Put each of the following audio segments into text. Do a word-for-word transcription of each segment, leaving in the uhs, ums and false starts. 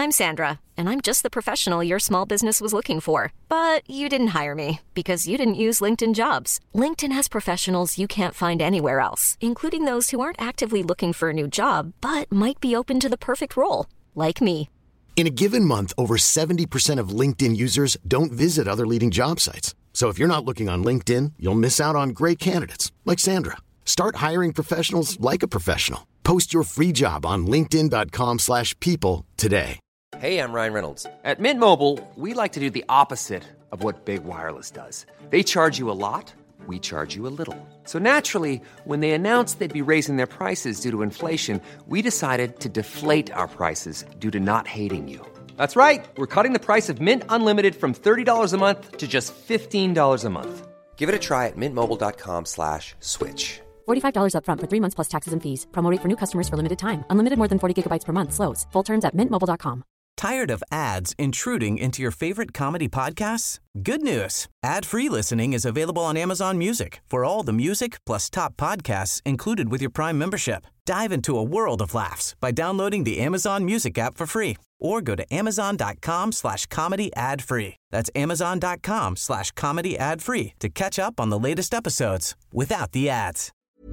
I'm Sandra, and I'm just the professional your small business was looking for. But you didn't hire me because you didn't use LinkedIn Jobs. LinkedIn has professionals you can't find anywhere else, including those who aren't actively looking for a new job, but might be open to the perfect role, like me. In a given month, over seventy percent of LinkedIn users don't visit other leading job sites. So if you're not looking on LinkedIn, you'll miss out on great candidates like Sandra. Start hiring professionals like a professional. Post your free job on linkedin dot com slash people today. Hey, I'm Ryan Reynolds. At Mint Mobile, we like to do the opposite of what Big Wireless does. They charge you a lot, we charge you a little. So naturally, when they announced they'd be raising their prices due to inflation, we decided to deflate our prices due to not hating you. That's right. We're cutting the price of Mint Unlimited from thirty dollars a month to just fifteen dollars a month. Give it a try at mintmobile.com slash switch. forty-five dollars up front for three months plus taxes and fees. Promo rate for new customers for limited time. Unlimited more than forty gigabytes per month. Slows full terms at mint mobile dot com. Tired of ads intruding into your favorite comedy podcasts? Good news. Ad-free listening is available on Amazon Music for all the music plus top podcasts included with your Prime membership. Dive into a world of laughs by downloading the Amazon Music app for free or go to amazon.com slash comedy ad free. That's amazon.com slash comedy ad free to catch up on the latest episodes without the ads.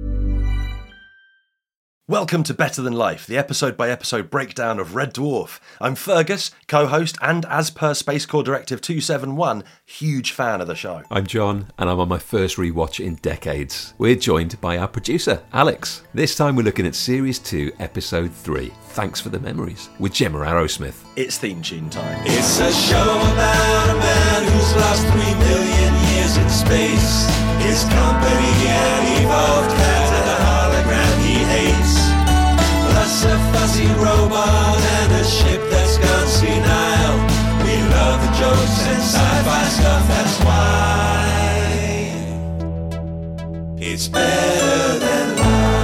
Welcome to Better Than Life, the episode-by-episode breakdown of Red Dwarf. I'm Fergus, co-host, and as per Space Corps Directive two seventy-one, huge fan of the show. I'm John, and I'm on my first rewatch in decades. We're joined by our producer, Alex. This time we're looking at Series two, Episode three, Thanks for the Memories, with Gemma Arrowsmith. It's theme tune time. It's a show about a man who's lost three million years in space. His company, an evolved cat, and a hologram he hates. Plus a fuzzy robot and a ship that's gone senile. We love the jokes and sci-fi stuff, that's why it's better than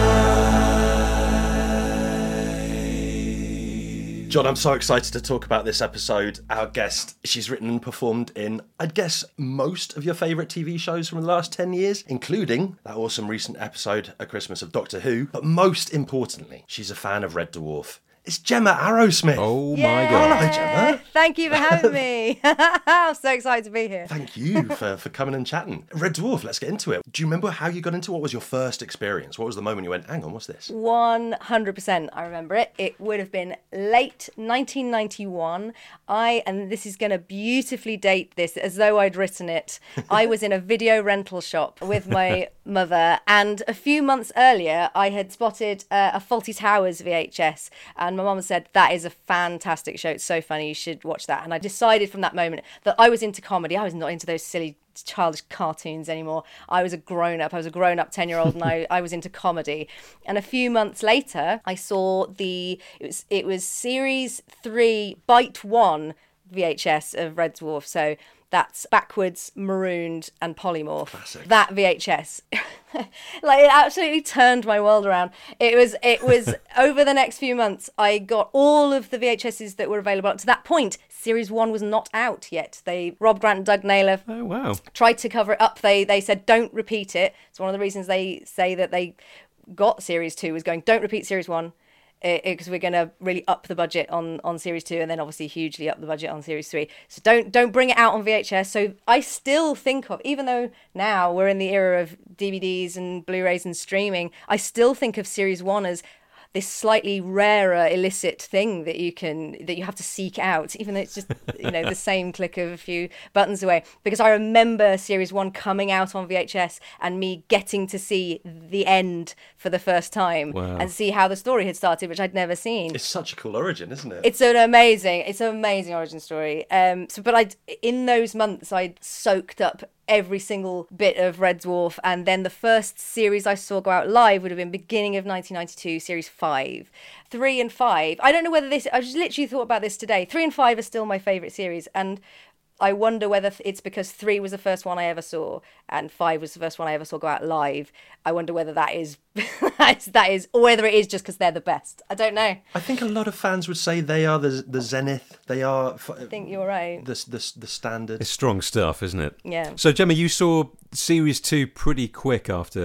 life. John, I'm so excited to talk about this episode. Our guest, she's written and performed in, I'd guess, most of your favourite T V shows from the last ten years, including that awesome recent episode, A Christmas of Doctor Who. But most importantly, she's a fan of Red Dwarf. It's Gemma Arrowsmith. Oh Yay! my God. Hello, Gemma. Thank you for having me. I'm so excited to be here. Thank you for, for coming and chatting. Red Dwarf, let's get into it. Do you remember how you got into it? What was your first experience? What was the moment you went, hang on, what's this? one hundred percent I remember it. It would have been late nineteen ninety-one. I, and this is going to beautifully date this as though I'd written it. I was in a video rental shop with my mother, and a few months earlier I had spotted uh, a Fawlty Towers V H S, and my mum said, that is a fantastic show, it's so funny, you should watch that. And I decided from that moment that I was into comedy. I was not into those silly childish cartoons anymore. I was a grown-up. I was a grown-up ten-year-old, and I, I was into comedy. And a few months later, I saw the, it was, it was series three, bite one V H S of Red Dwarf. So that's backwards, marooned, and polymorph. Classic. That V H S. Like, it absolutely turned my world around. It was, it was over the next few months, I got all of the V H Ses that were available. Up to that point, Series one was not out yet. They, Rob Grant and Doug Naylor, Oh, wow. tried to cover it up. They they said, don't repeat it. It's one of the reasons they say that they got Series two, was going, don't repeat Series one. Because we're going to really up the budget on, on Series two, and then obviously hugely up the budget on Series three. So don't don't bring it out on V H S. So I still think of, even though now we're in the era of D V Ds and Blu-rays and streaming, I still think of Series one as this slightly rarer illicit thing that you can that you have to seek out, even though it's just, you know, the same click of a few buttons away. Because I remember Series one coming out on V H S and me getting to see the end for the first time. Wow. And see how the story had started, which I'd never seen. It's such a cool origin, isn't it? It's an amazing, it's an amazing origin story. Um, so, but I, in those months, I'd soaked up every single bit of Red Dwarf, and then the first series I saw go out live would have been beginning of nineteen ninety-two, Series five. Three and five, I don't know whether this, I just literally thought about this today. Three and five are still my favourite series, and I wonder whether it's because three was the first one I ever saw and five was the first one I ever saw go out live. I wonder whether that is, that is, or whether it is just because they're the best. I don't know. I think a lot of fans would say they are the the zenith. They are. I think you're right. The the the standard. It's strong stuff, isn't it? Yeah. So Gemma, you saw Series two pretty quick after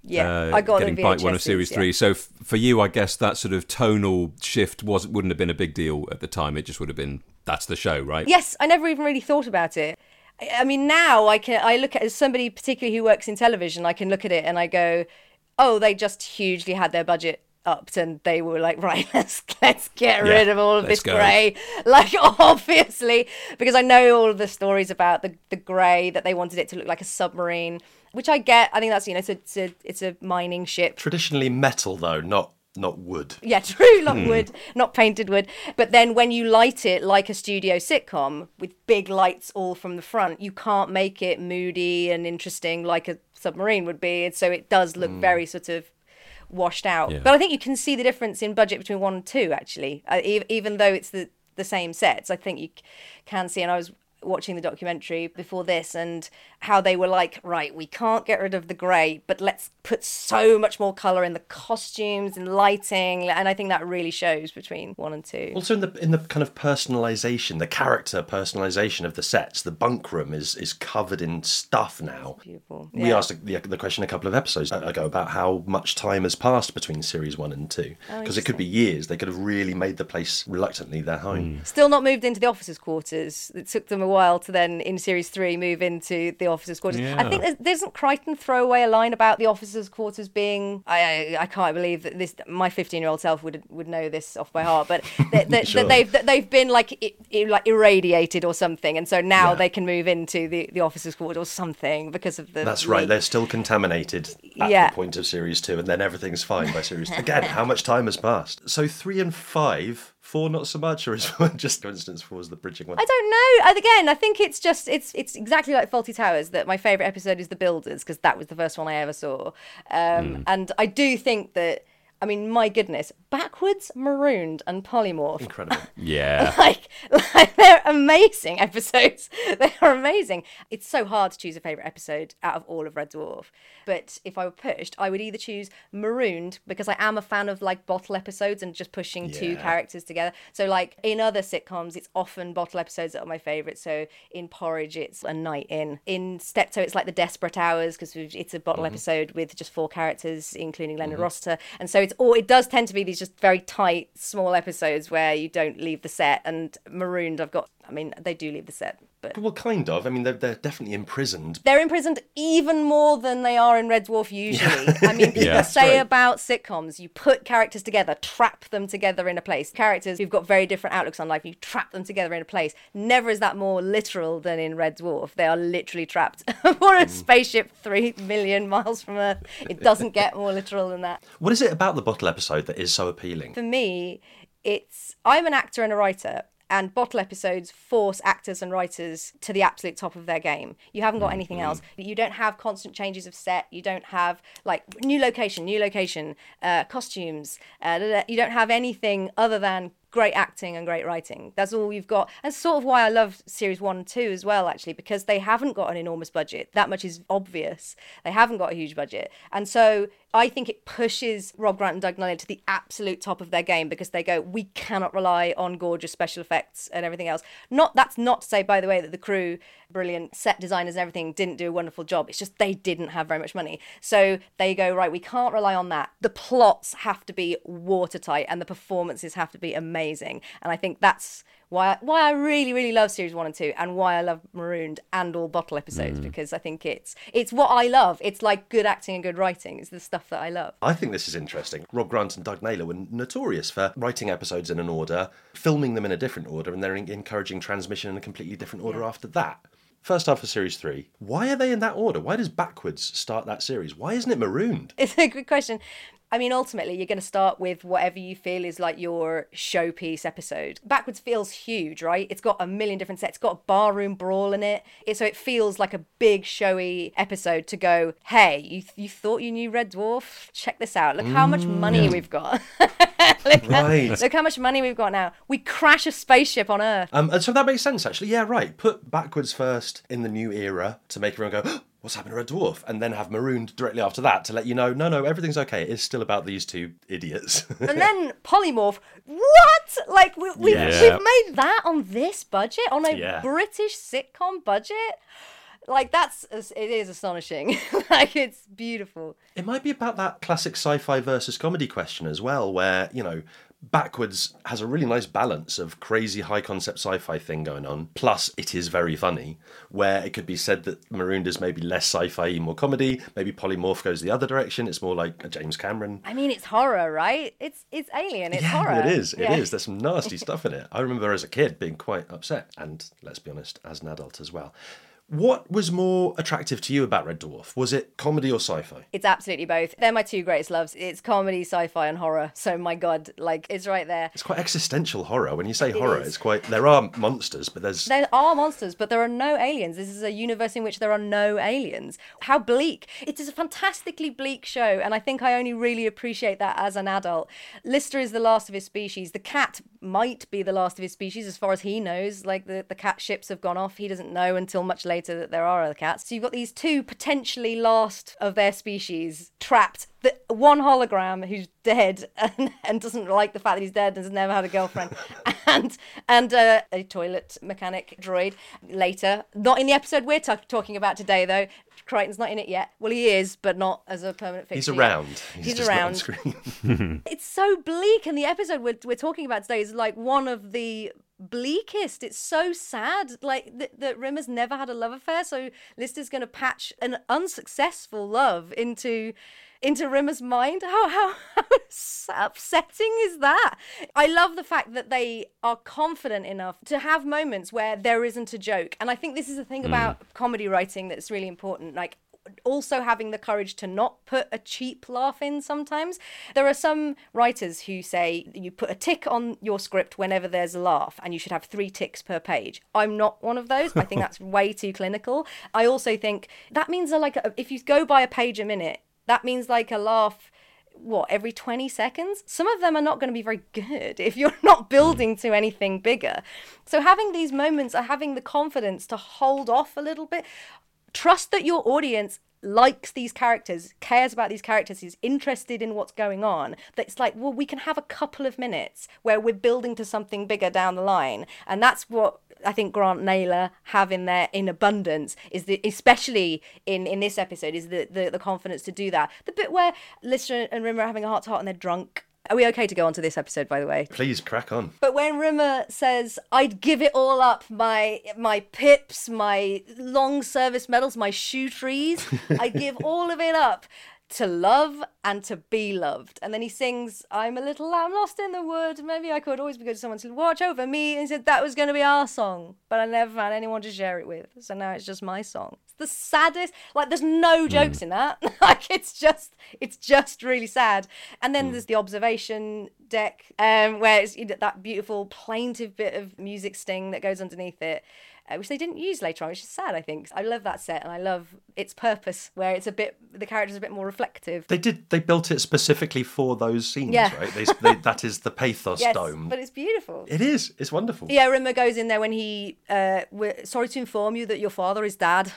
Yeah, uh, I got getting the bite one of V H Ss, series yeah. three. So f- for you, I guess that sort of tonal shift was wouldn't have been a big deal at the time. It just would have been that's the show, right? Yes, I never even really thought about it. I- I mean, now I can. I look at as somebody particularly who works in television. I can look at it and I go, "Oh, they just hugely had their budget upped, and they were like, right, let's let's get Yeah, rid of all of let's this go. grey." Like, obviously, because I know all of the stories about the the grey, that they wanted it to look like a submarine, which I get. I think that's you know, it's a it's a, it's a mining ship. Traditionally metal, though, not not wood. Yeah, true, not wood, not painted wood. But then when you light it like a studio sitcom with big lights all from the front, you can't make it moody and interesting like a submarine would be. And so it does look very sort of washed out. Yeah. But I think you can see the difference in budget between one and two, actually. Uh, e- even though it's the, the same sets, I think you c- can see. And I was watching the documentary before this and how they were like, right, we can't get rid of the grey, but let's put so much more colour in the costumes and lighting. And I think that really shows between one and two. Also, in the in the kind of personalisation, the character personalisation of the sets, the bunk room is is covered in stuff now. Beautiful. We Yeah. asked the, the question a couple of episodes ago about how much time has passed between series one and two, Oh, because it could be years. They could have really made the place reluctantly their home. Still not moved into the officers' quarters. It took them a while to then, in series three, move into the officers' quarters. Yeah. I think there's, doesn't Crichton throw away a line about the officers' quarters being? I I, I can't believe that this. My fifteen-year-old self would would know this off by heart, but that, that, Sure. that they've that they've been like i i- like irradiated or something, and so now Yeah. they can move into the the officers' quarters or something because of the. That's right. They're still contaminated at Yeah. the point of series two, and then everything's fine by series. Again, how much time has passed? So three and five, four not so much, or is just for instance four was the bridging one? I don't know. And again, I think it's just it's it's exactly like Fawlty Towers that my favourite episode is The Builders because that was the first one I ever saw, um, and I do think that. I mean, my goodness, Backwards, Marooned, and Polymorph. Incredible. Yeah. like, like they're amazing episodes. They are amazing. It's so hard to choose a favourite episode out of all of Red Dwarf. But if I were pushed, I would either choose Marooned because I am a fan of like bottle episodes and just pushing two Yeah. characters together. So like in other sitcoms, it's often bottle episodes that are my favourite. So in Porridge, it's A Night In. In Steptoe, it's like The Desperate Hours because it's a bottle episode with just four characters, including Leonard Rossiter. And so it's all it does tend to be these just very tight, small episodes where you don't leave the set. And Marooned, I've got. I mean, they do leave the set, but Well, kind of. I mean, they're, they're definitely imprisoned. they're imprisoned even more than they are in Red Dwarf usually. I mean, people Yeah. say Right. about sitcoms, you put characters together, trap them together in a place. Characters who've got very different outlooks on life, you trap them together in a place. Never is that more literal than in Red Dwarf. They are literally trapped for a spaceship three million miles from Earth. It doesn't get more literal than that. What is it about the bottle episode that is so appealing? For me, it's I'm an actor and a writer, and bottle episodes force actors and writers to the absolute top of their game. You haven't got anything else. You don't have constant changes of set. You don't have like new location, new location, uh, costumes. Uh, da- da- you don't have anything other than great acting and great writing. That's all you've got. And sort of why I love series one and two as well, actually, because they haven't got an enormous budget. That much is obvious. They haven't got a huge budget. And so I think it pushes Rob Grant and Doug Nunnally to the absolute top of their game because they go, we cannot rely on gorgeous special effects and everything else. Not That's not to say, by the way, that the crew, brilliant set designers and everything, didn't do a wonderful job. It's just they didn't have very much money. So they go, right, we can't rely on that. The plots have to be watertight and the performances have to be amazing. And I think that's why why I really, really love series one and two and why I love Marooned and all bottle episodes, because I think it's it's what I love. It's like good acting and good writing. It's the stuff that I love. I think this is interesting. Rob Grant and Doug Naylor were notorious for writing episodes in an order, filming them in a different order, and then encouraging transmission in a completely different order after that. First half of series three. Why are they in that order? Why does Backwards start that series? Why isn't it Marooned? It's a good question. I mean, ultimately, you're going to start with whatever you feel is like your showpiece episode. Backwards feels huge, right? It's got a million different sets. It's got a barroom brawl in it. it so it feels like a big, showy episode to go, hey, you you thought you knew Red Dwarf? Check this out. Look how much money we've got. look, Right. how, look how much money we've got now. We crash a spaceship on Earth. Um, and so that makes sense, actually. Yeah, right. Put Backwards first in the new era to make everyone go, what's happened to Red Dwarf? And then have Marooned directly after that to let you know, no, no, everything's okay. It is still about these two idiots. And then Polymorph, what? Like, we, we've, Yeah. we've made that on this budget? On a Yeah. British sitcom budget? Like, that's, it is astonishing. Like, it's beautiful. It might be about that classic sci-fi versus comedy question as well, where, you know, Backwards has a really nice balance of crazy high concept sci-fi thing going on, plus it is very funny, where it could be said that Marooned is maybe less sci-fi, more comedy, maybe Polymorph goes the other direction, it's more like a James Cameron. I mean, it's horror, right? It's it's alien, it's yeah, horror. It is, it yeah. is. There's some nasty stuff in it. I remember as a kid being quite upset, and let's be honest, as an adult as well. What was more attractive to you about Red Dwarf? Was it comedy or sci-fi? It's absolutely both. They're my two greatest loves. It's comedy, sci-fi, and horror. So my God, like, it's right there. It's quite existential horror. When you say It horror, is. it's quite... There are monsters, but there's... There are monsters, but there are no aliens. This is a universe in which there are no aliens. How bleak. It is a fantastically bleak show, and I think I only really appreciate that as an adult. Lister is the last of his species. The cat might be the last of his species as far as he knows. Like, the, the cat ships have gone off. He doesn't know until much later that there are other cats. So you've got these two potentially last of their species trapped. The one hologram who's dead and, and doesn't like the fact that he's dead and has never had a girlfriend, and and uh, a toilet mechanic droid later. Not in the episode we're t- talking about today, though. Crichton's not in it yet. Well, he is, but not as a permanent fixture. He's around. Yet. He's, He's just around. not on screen. It's so bleak, and the episode we're, we're talking about today is like one of the bleakest. It's so sad, like th- that Rimmer's never had a love affair, so Lister's going to patch an unsuccessful love into into Rimmer's mind. How, how how upsetting is that? I love the fact that they are confident enough to have moments where there isn't a joke, and I think this is the thing mm. about comedy writing that's really important. Like, also having the courage to not put a cheap laugh in sometimes. There are some writers who say you put a tick on your script whenever there's a laugh and you should have three ticks per page. I'm not one of those. I think that's way too clinical. I also think that means that, like, if you go by a page a minute, that means like a laugh, what, every twenty seconds? Some of them are not going to be very good if you're not building to anything bigger. So having these moments are having the confidence to hold off a little bit. Trust that your audience likes these characters, cares about these characters, is interested in what's going on. That it's like, well, we can have a couple of minutes where we're building to something bigger down the line. And that's what I think Grant Naylor have in there in abundance, is the, especially in, in this episode, is the, the, the confidence to do that. The bit where Lister and Rimmer are having a heart-to-heart and they're drunk. Are we okay to go on to this episode, by the way? Please, crack on. But when Rimmer says, I'd give it all up, my my pips, my long service medals, my shoe trees, I'd give all of it up to love and to be loved. And then he sings, I'm a little lamb lost in the wood, maybe I could always be good to someone to watch over me. And he said that was going to be our song, but I never found anyone to share it with, so now it's just my song. It's the saddest, like, there's no jokes mm. in that. Like, it's just it's just really sad. And then mm. there's the observation deck, um, where it's, you know, that beautiful plaintive bit of music sting that goes underneath it, Uh, which they didn't use later on, which is sad, I think. I love that set, and I love its purpose, where it's a bit, the character's a bit more reflective. They did, they built it specifically for those scenes, yeah. right? They, they, that is the pathos yes, dome. But it's beautiful. It is, it's wonderful. Yeah, Rimmer goes in there when he, uh, we're sorry to inform you that your father is dad.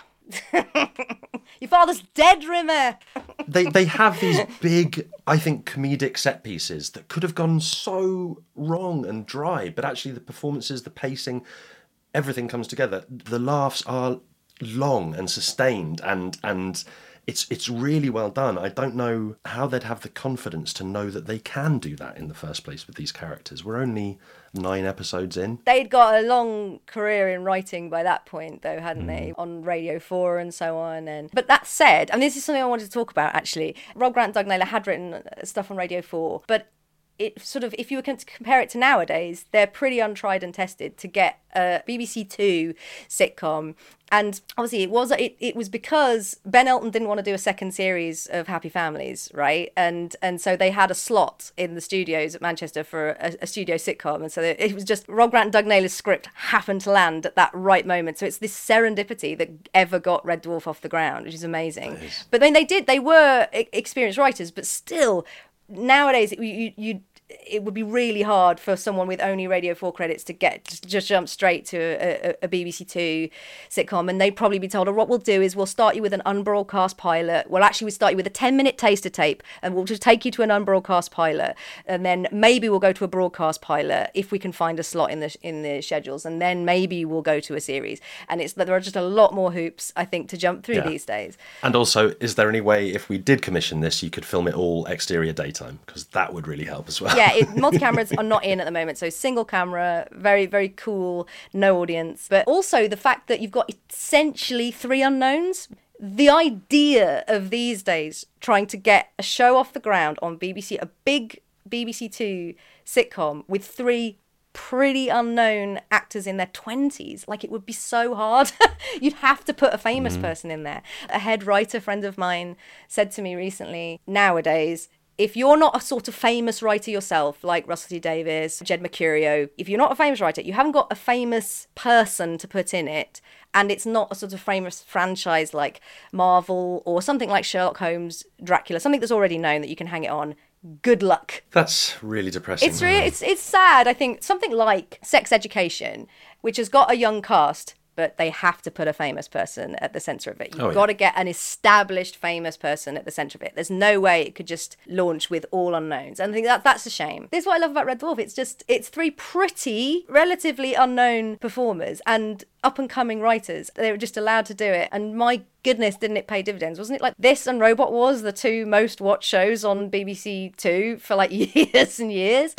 Your father's dead, Rimmer. they they have these big, I think, comedic set pieces that could have gone so wrong and dry, but actually the performances, the pacing, everything comes together. The laughs are long and sustained, and and it's it's really well done. I don't know how they'd have the confidence to know that they can do that in the first place with these characters. We're only nine episodes in. They'd got a long career in writing by that point, though, hadn't mm. they? On Radio four and so on. And but that said, I mean, this is something I wanted to talk about, actually. Rob Grant and Doug Naylor had written stuff on Radio four, but it sort of, if you were going to compare it to nowadays, they're pretty untried and tested to get a B B C Two sitcom. And obviously it was it, it was because Ben Elton didn't want to do a second series of Happy Families, right? And and so they had a slot in the studios at Manchester for a, a studio sitcom. And so it was just Rob Grant and Doug Naylor's script happened to land at that right moment. So it's this serendipity that ever got Red Dwarf off the ground, which is amazing. But then they did, they were experienced writers, but still, nowadays you you it would be really hard for someone with only Radio four credits to get just, just jump straight to a, a, a B B C Two sitcom, and they'd probably be told, oh, what we'll do is we'll start you with an unbroadcast pilot. Well, actually, we start you with a ten minute taster tape, and we'll just take you to an unbroadcast pilot, and then maybe we'll go to a broadcast pilot if we can find a slot in the in the schedules, and then maybe we'll go to a series. And it's there are just a lot more hoops, I think, to jump through yeah. these days. And also, is there any way, if we did commission this, you could film it all exterior daytime? Because that would really help as well. Yeah, it, multi-cameras are not in at the moment, so single camera, very, very cool, no audience. But also the fact that you've got essentially three unknowns. The idea of these days trying to get a show off the ground on B B C, a big B B C Two sitcom with three pretty unknown actors in their twenties, like it would be so hard. You'd have to put a famous mm. person in there. A head writer friend of mine said to me recently, nowadays, if you're not a sort of famous writer yourself, like Russell T Davies, Jed Mercurio, if you're not a famous writer, you haven't got a famous person to put in it, and it's not a sort of famous franchise like Marvel or something like Sherlock Holmes, Dracula, something that's already known that you can hang it on, good luck. That's really depressing. It's really, it's it's sad. I think something like Sex Education, which has got a young cast, but they have to put a famous person at the centre of it. You've oh, got yeah. to get an established famous person at the centre of it. There's no way it could just launch with all unknowns. And I think that that's a shame. This is what I love about Red Dwarf. It's just, it's three pretty, relatively unknown performers and up-and-coming writers. They were just allowed to do it. And my goodness, didn't it pay dividends? Wasn't it like this and Robot Wars, the two most watched shows on B B C Two for like years and years?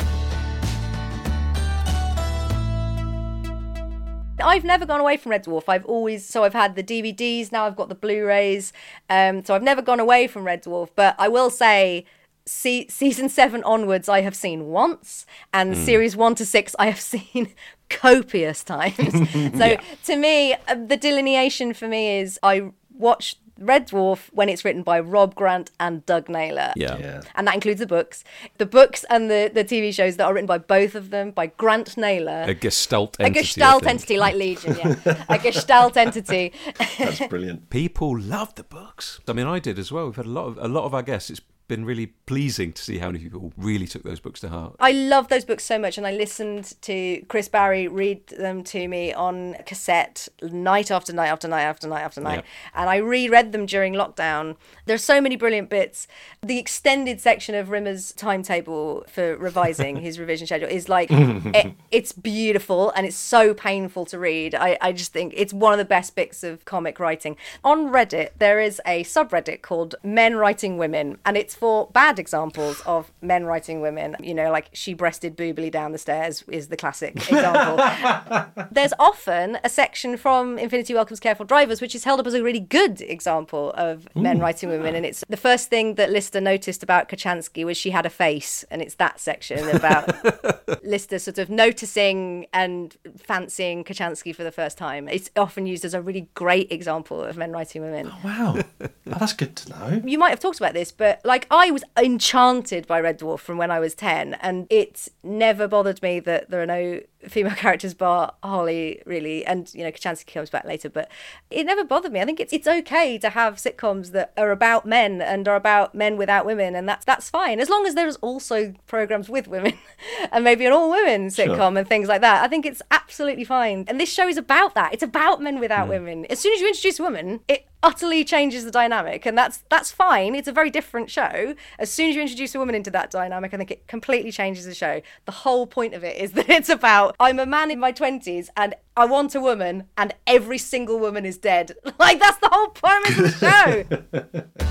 I've never gone away from Red Dwarf. I've always, so I've had the D V Ds, now I've got the Blu-rays. Um, so I've never gone away from Red Dwarf. But I will say, se- season seven onwards, I have seen once. And mm. series one to six, I have seen copious times. So yeah. to me, uh, the delineation for me is I watch Red Dwarf when it's written by Rob Grant and Doug Naylor. Yeah. yeah. And that includes the books. The books and the, the T V shows that are written by both of them, by Grant Naylor. A Gestalt entity. A Gestalt entity, like Legion, yeah. A Gestalt entity. That's brilliant. People love the books. I mean, I did as well. We've had a lot of a lot of our guests. It's been really pleasing to see how many people really took those books to heart. I love those books so much, and I listened to Chris Barry read them to me on cassette night after night after night after night after night, yep. and I reread them during lockdown. There's so many brilliant bits. The extended section of Rimmer's timetable for revising his revision schedule is like it, it's beautiful, and it's so painful to read. I, I just think it's one of the best bits of comic writing. On Reddit, there is a subreddit called Men Writing Women, and it's for bad examples of men writing women. You know, like she breasted boobily down the stairs is the classic example. There's often a section from Infinity Welcomes Careful Drivers which is held up as a really good example of Ooh. men writing women, and it's the first thing that Lister noticed about Kochanski was she had a face, and it's that section about Lister sort of noticing and fancying Kochanski for the first time. It's often used as a really great example of men writing women. Oh, wow. Oh, that's good to know. You might have talked about this, but like I was enchanted by Red Dwarf from when I was ten, and it never bothered me that there are no female characters bar Holly, really, and you know Kochanski comes back later, but it never bothered me. I think it's it's okay to have sitcoms that are about men and are about men without women, and that's that's fine as long as there's also programs with women and maybe an all women sitcom sure. and things like that. I think it's absolutely fine, and this show is about that. It's about men without mm. women. As soon as you introduce a woman, it utterly changes the dynamic, and that's that's fine. It's a very different show. As soon as you introduce a woman into that dynamic, I think it completely changes the show. The whole point of it is that it's about I'm a man in my twenties and I want a woman, and every single woman is dead. Like that's the whole premise of the show.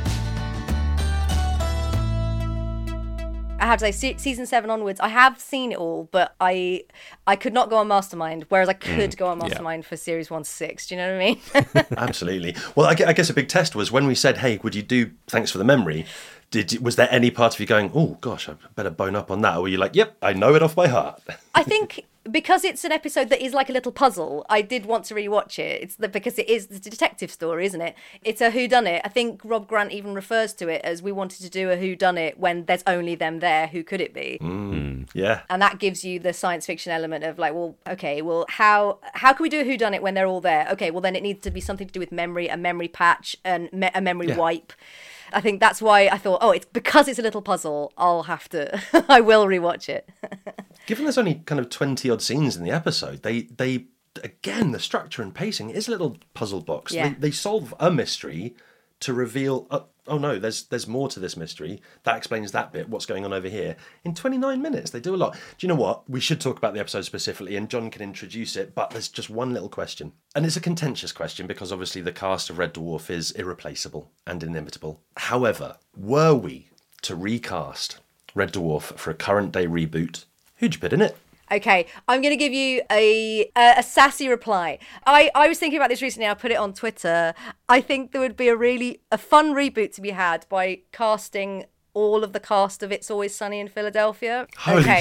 I have to say, se- season seven onwards, I have seen it all, but I I could not go on Mastermind, whereas I could mm, go on Mastermind yeah. for series one to six. Do you know what I mean? Absolutely. Well, I guess a big test was when we said, hey, would you do Thanks for the Memory? Did was there any part of you going, oh, gosh, I better bone up on that? Or were you like, yep, I know it off by heart? I think because it's an episode that is like a little puzzle, I did want to rewatch it. It's the, because it is the detective story, isn't it? It's a whodunit. I think Rob Grant even refers to it as we wanted to do a whodunit when there's only them there. Who could it be? Mm, yeah. And that gives you the science fiction element of like, well, okay, well, how how can we do a whodunit when they're all there? Okay, well, then it needs to be something to do with memory, a memory patch, and me- a memory yeah. wipe. I think that's why I thought, oh, it's because it's a little puzzle, I'll have to, I will rewatch it. Given there's only kind of twenty odd scenes in the episode, they, they again, the structure and pacing is a little puzzle box. Yeah. They, they solve a mystery to reveal, uh, oh no, there's there's more to this mystery. That explains that bit, what's going on over here. In twenty-nine minutes, they do a lot. Do you know what? We should talk about the episode specifically, and John can introduce it, but there's just one little question. And it's a contentious question, because obviously the cast of Red Dwarf is irreplaceable and inimitable. However, were we to recast Red Dwarf for a current day reboot, who'd you put in it? Okay, I'm going to give you a, a a sassy reply. I, I was thinking about this recently. I put it on Twitter. I think there would be a really a fun reboot to be had by casting all of the cast of It's Always Sunny in Philadelphia. Holy okay,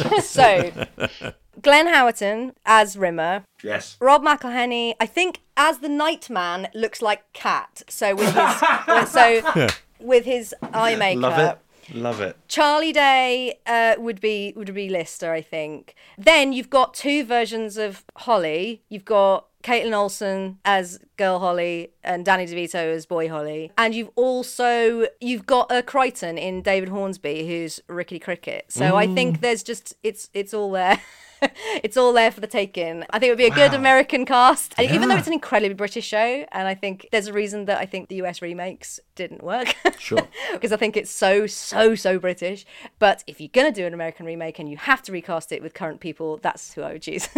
so Glenn Howerton as Rimmer. Yes. Rob McElhenney, I think, as the Nightman, looks like Cat. So with his so with his eye makeup. Love it. Love it. Charlie Day uh, would be would be Lister, I think. Then you've got two versions of Holly. You've got Caitlin Olsen as Girl Holly and Danny DeVito as Boy Holly. And you've also, you've got uh, Crichton in David Hornsby, who's Rickety Cricket. So mm. I think there's just, it's it's all there. It's all there for the taking. I think it would be a good wow. American cast. And yeah. even though it's an incredibly British show, and I think there's a reason that I think the U S remakes didn't work. Sure. Because I think it's so, so, so British. But if you're going to do an American remake and you have to recast it with current people, that's who I would choose.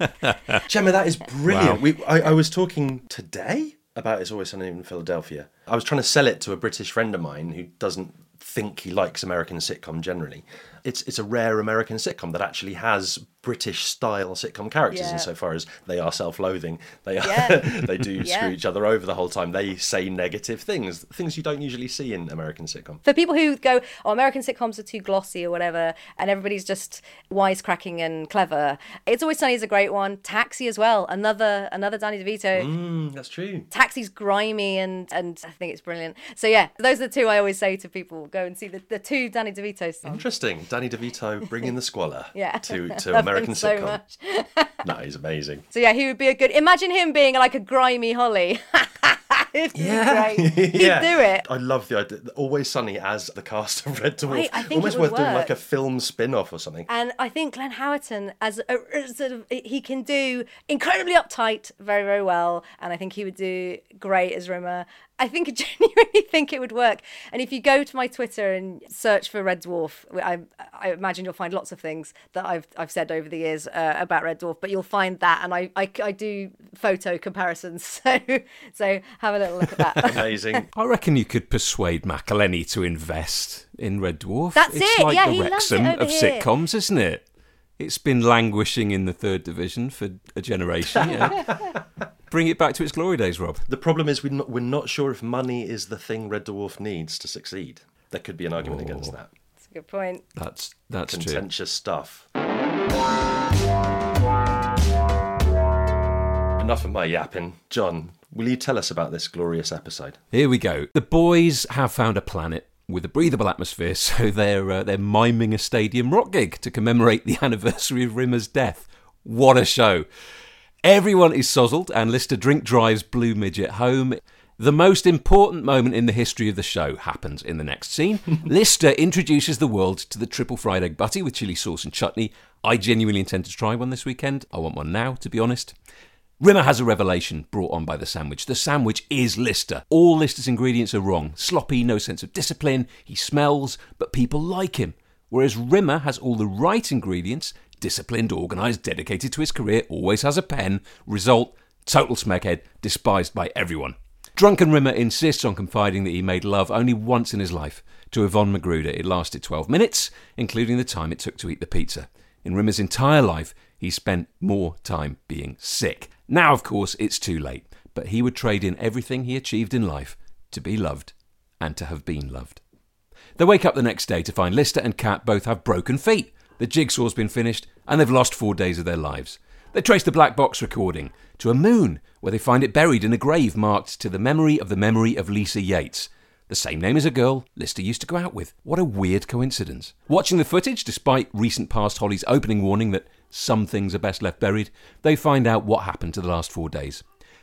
Gemma, that is brilliant. Wow. We, I, I was talking today about It's Always Sunny in Philadelphia. I was trying to sell it to a British friend of mine who doesn't think he likes American sitcom generally. It's it's a rare American sitcom that actually has British style sitcom characters yeah. insofar as they are self-loathing. They are, yeah. they do yeah. screw each other over the whole time. They say negative things, things you don't usually see in American sitcom. For people who go, oh, American sitcoms are too glossy or whatever, and everybody's just wisecracking and clever, It's Always Sunny is a great one. Taxi as well, another another Danny DeVito. Mm, that's true. Taxi's grimy and and I think it's brilliant. So yeah, those are the two I always say to people, go and see the, the two Danny DeVito songs. Interesting. Danny DeVito bringing the squalor yeah. to, to American so sitcom. Much. No, he's amazing. So yeah, he would be a good, imagine him being like a grimy Holly. It'd yeah. be great. He'd yeah. do it. I love the idea. Always Sunny as the cast of Red Dwarf. Right, I think almost it would worth doing work. like a film spin-off or something. And I think Glenn Howerton, as a, as sort of, he can do incredibly uptight very, very well. And I think he would do great as Rimmer. I think, I genuinely think it would work. And if you go to my Twitter and search for Red Dwarf, I, I imagine you'll find lots of things that I've I've said over the years uh, about Red Dwarf, but you'll find that, and I, I, I do photo comparisons, so so have a little look at that. Amazing. I reckon you could persuade McElhenney to invest in Red Dwarf. That's it's it. like Yeah, the he loves Wrexham it over of here. sitcoms, isn't it? It's been languishing in the third division for a generation. Yeah. Bring it back to its glory days, Rob. The problem is we're not, we're not sure if money is the thing Red Dwarf needs to succeed. There could be an argument Oh. against that. That's a good point. That's that's true. Contentious stuff. Enough of my yapping. John, will you tell us about this glorious episode? Here we go. The boys have found a planet with a breathable atmosphere, so they're uh, they're miming a stadium rock gig to commemorate the anniversary of Rimmer's death. What a show! Everyone is sozzled, and Lister drink drives Blue Midget home. The most important moment in the history of the show happens in the next scene. Lister introduces the world to the triple fried egg butty with chilli sauce and chutney. I genuinely intend to try one this weekend. I want one now, to be honest. Rimmer has a revelation brought on by the sandwich. The sandwich is Lister. All Lister's ingredients are wrong. Sloppy, no sense of discipline. He smells, but people like him. Whereas Rimmer has all the right ingredients. Disciplined, organised, dedicated to his career, always has a pen. Result, total smeckhead, despised by everyone. Drunken Rimmer insists on confiding that he made love only once in his life to Yvonne Magruder. It lasted twelve minutes, including the time it took to eat the pizza. In Rimmer's entire life, he spent more time being sick. Now, of course, it's too late, but he would trade in everything he achieved in life to be loved and to have been loved. They wake up the next day to find Lister and Kat both have broken feet. The jigsaw's been finished, and they've lost four days of their lives. They trace the black box recording to a moon, where they find it buried in a grave marked to the memory of the memory of Lisa Yates, the same name as a girl Lister used to go out with. What a weird coincidence. Watching the footage, despite recent past Holly's opening warning that some things are best left buried, they find out what happened to the last four days.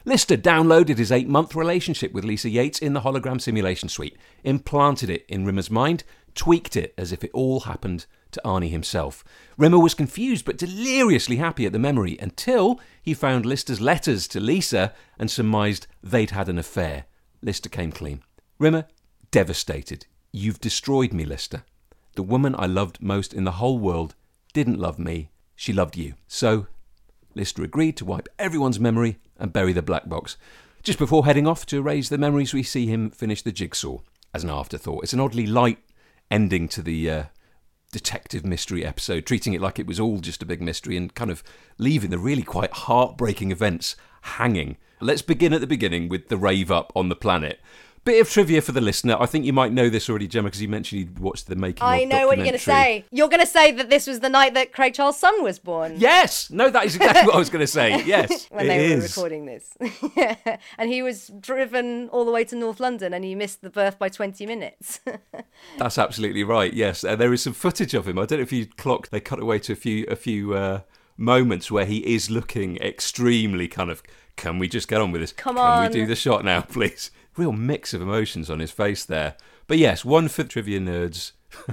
Lister downloaded his eight-month relationship with Lisa Yates in the hologram simulation suite, implanted it in Rimmer's mind, tweaked it as if it all happened to Arnie himself. Rimmer was confused but deliriously happy at the memory until he found Lister's letters to Lisa and surmised they'd had an affair. Lister came clean. Rimmer, devastated. You've destroyed me, Lister. The woman I loved most in the whole world didn't love me. She loved you. So, Lister agreed to wipe everyone's memory and bury the black box. Just before heading off to erase the memories, we see him finish the jigsaw as an afterthought. It's an oddly light ending to the uh, detective mystery episode, treating it like it was all just a big mystery and kind of leaving the really quite heartbreaking events hanging. Let's begin at the beginning with the rave up on the planet. Bit of trivia for the listener. I think you might know this already, Gemma, because you mentioned you'd watched the making I of know what you're going to say. You're going to say that this was the night that Craig Charles' son was born. Yes! No, that is exactly what I was going to say. Yes, when it they were is. recording this. And he was driven all the way to North London and he missed the birth by twenty minutes. That's absolutely right, yes. Uh, there is some footage of him. I don't know if you clocked, they cut away to a few, a few uh, moments where he is looking extremely kind of, can we just get on with this? Come Can on. we do the shot now, please? Real mix of emotions on his face there. But yes, one for trivia nerds.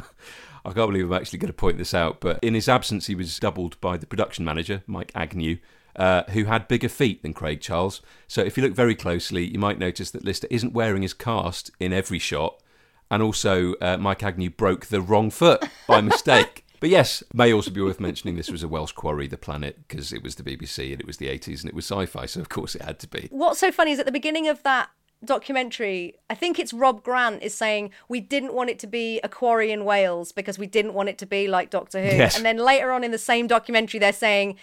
I can't believe I'm actually going to point this out, but in his absence, he was doubled by the production manager, Mike Agnew, uh, who had bigger feet than Craig Charles. So if you look very closely, you might notice that Lister isn't wearing his cast in every shot. And also, uh, Mike Agnew broke the wrong foot by mistake. But yes, may also be worth mentioning this was a Welsh quarry, The Planet, because it was the B B C and it was the eighties and it was sci-fi, so of course it had to be. What's so funny is at the beginning of that documentary, I think it's Rob Grant is saying we didn't want it to be a quarry in Wales because we didn't want it to be like Doctor Who. Yes. And then later on in the same documentary they're saying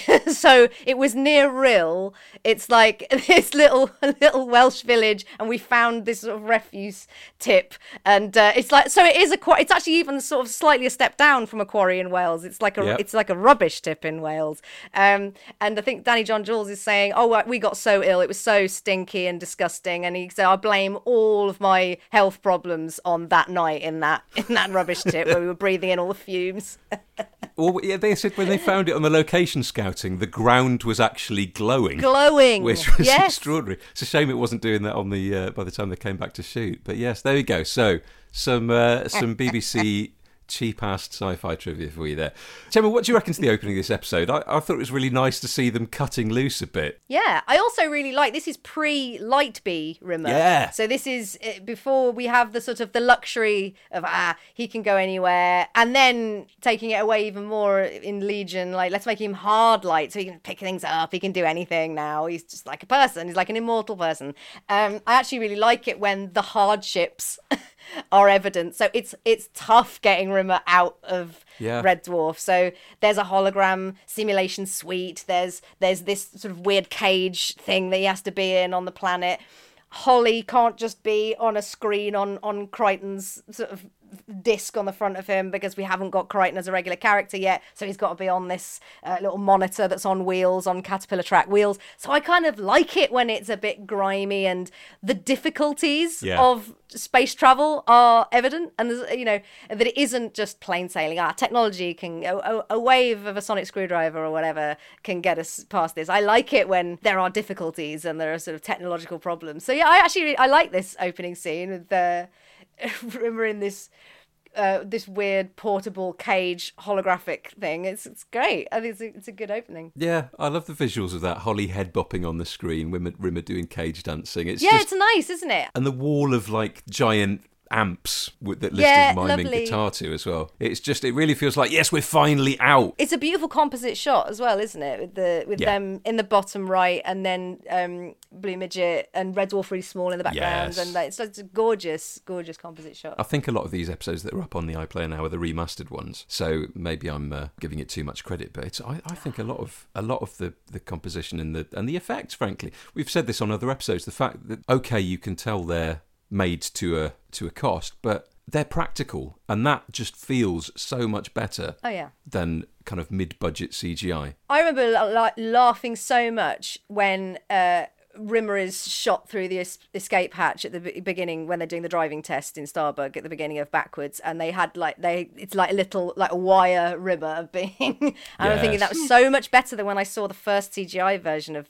so it was near Rhyl. It's like this little little Welsh village and we found this sort of refuse tip and uh, it's like so it is a quarry. It's actually even sort of slightly a step down from a quarry in Wales. It's like a Yep. it's like a rubbish tip in Wales. Um, and I think Danny John Jules is saying, oh, we got so ill. It was so stinky and disgusting. And he said, I blame all of my health problems on that night in that in that rubbish tip where we were breathing in all the fumes. Well, yeah, they said when they found it on the location scouting, the ground was actually glowing. Glowing, which was yes. extraordinary. It's a shame it wasn't doing that on the uh, by the time they came back to shoot. But yes, there you go. So some uh, some B B C cheap-ass sci-fi trivia for you there. Gemma, what do you reckon to the opening of this episode? I, I thought it was really nice to see them cutting loose a bit. Yeah, I also really like, this is pre-Lightbee Rimmer. Yeah. So this is uh, before we have the sort of the luxury of, ah, he can go anywhere. And then taking it away even more in Legion, like, let's make him hard light so he can pick things up. He can do anything now. He's just like a person. He's like an immortal person. Um, I actually really like it when the hardships are evident. So it's it's tough getting Rimmer out of Yeah. Red Dwarf. So there's a hologram simulation suite. There's there's this sort of weird cage thing that he has to be in on the planet. Holly can't just be on a screen on on Crichton's sort of disc on the front of him because we haven't got Crichton as a regular character yet. So he's got to be on this uh, little monitor that's on wheels, on Caterpillar track wheels. So I kind of like it when it's a bit grimy and the difficulties Yeah. of space travel are evident, and there's, you know, that it isn't just plain sailing. Ah, technology can a, a, a wave of a sonic screwdriver or whatever can get us past this. I like it when there are difficulties and there are sort of technological problems. So yeah, I actually I like this opening scene with the Rimmer in this uh, this weird portable cage holographic thing. It's it's great. I think it's a, it's a good opening. Yeah, I love the visuals of that. Holly head bopping on the screen, Rimmer, Rimmer doing cage dancing. It's Yeah, just, it's nice, isn't it? and the wall of like giant amps with, that Lister's Yeah, miming lovely. guitar to as well. It's just, it really feels like, yes, we're finally out. It's a beautiful composite shot as well, isn't it? With the with Yeah. them in the bottom right, and then um, Blue Midget and Red Dwarf really small in the background, Yes. and like, it's, it's a gorgeous, gorgeous composite shot. I think a lot of these episodes that are up on the iPlayer now are the remastered ones, so maybe I'm uh, giving it too much credit, but it's, I, I think a lot of a lot of the, the composition and the and the effects, frankly, we've said this on other episodes. The fact that okay, you can tell they're made to a to a cost, but they're practical, and that just feels so much better Oh yeah. than kind of mid-budget C G I. I remember like laughing so much when uh, Rimmer is shot through the es- escape hatch at the be- beginning when they're doing the driving test in Starbug at the beginning of Backwards, and they had like they it's like a little like a wire Rimmer being. And I'm thinking that was so much better than when I saw the first C G I version of that.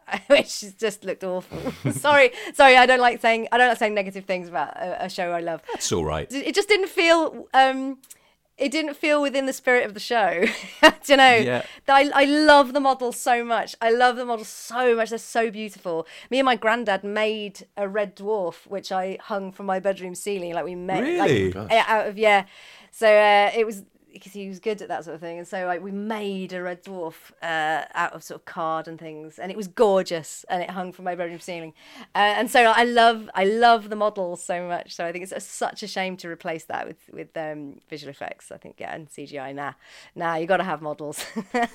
which just looked awful. sorry, sorry, I don't like saying I don't like saying negative things about a, a show I love. That's all right. It just didn't feel. Um, It didn't feel within the spirit of the show. Do you know? Yeah. I, I love the models so much. I love the models so much. They're so beautiful. Me and my granddad made a red dwarf, which I hung from my bedroom ceiling. Like we made, Really? like, out of yeah. So uh, it was because he was good at that sort of thing, and so like we made a red dwarf uh, out of sort of card and things, and it was gorgeous, and it hung from my bedroom ceiling. Uh, and so I love, I love the models so much. So I think it's a, such a shame to replace that with with um, visual effects. I think yeah, and C G I. Nah, nah, you got to have models.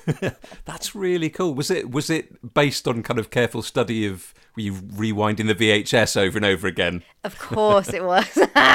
That's really cool. Was it was it based on kind of careful study of were you rewinding the V H S over and over again? Of course it was.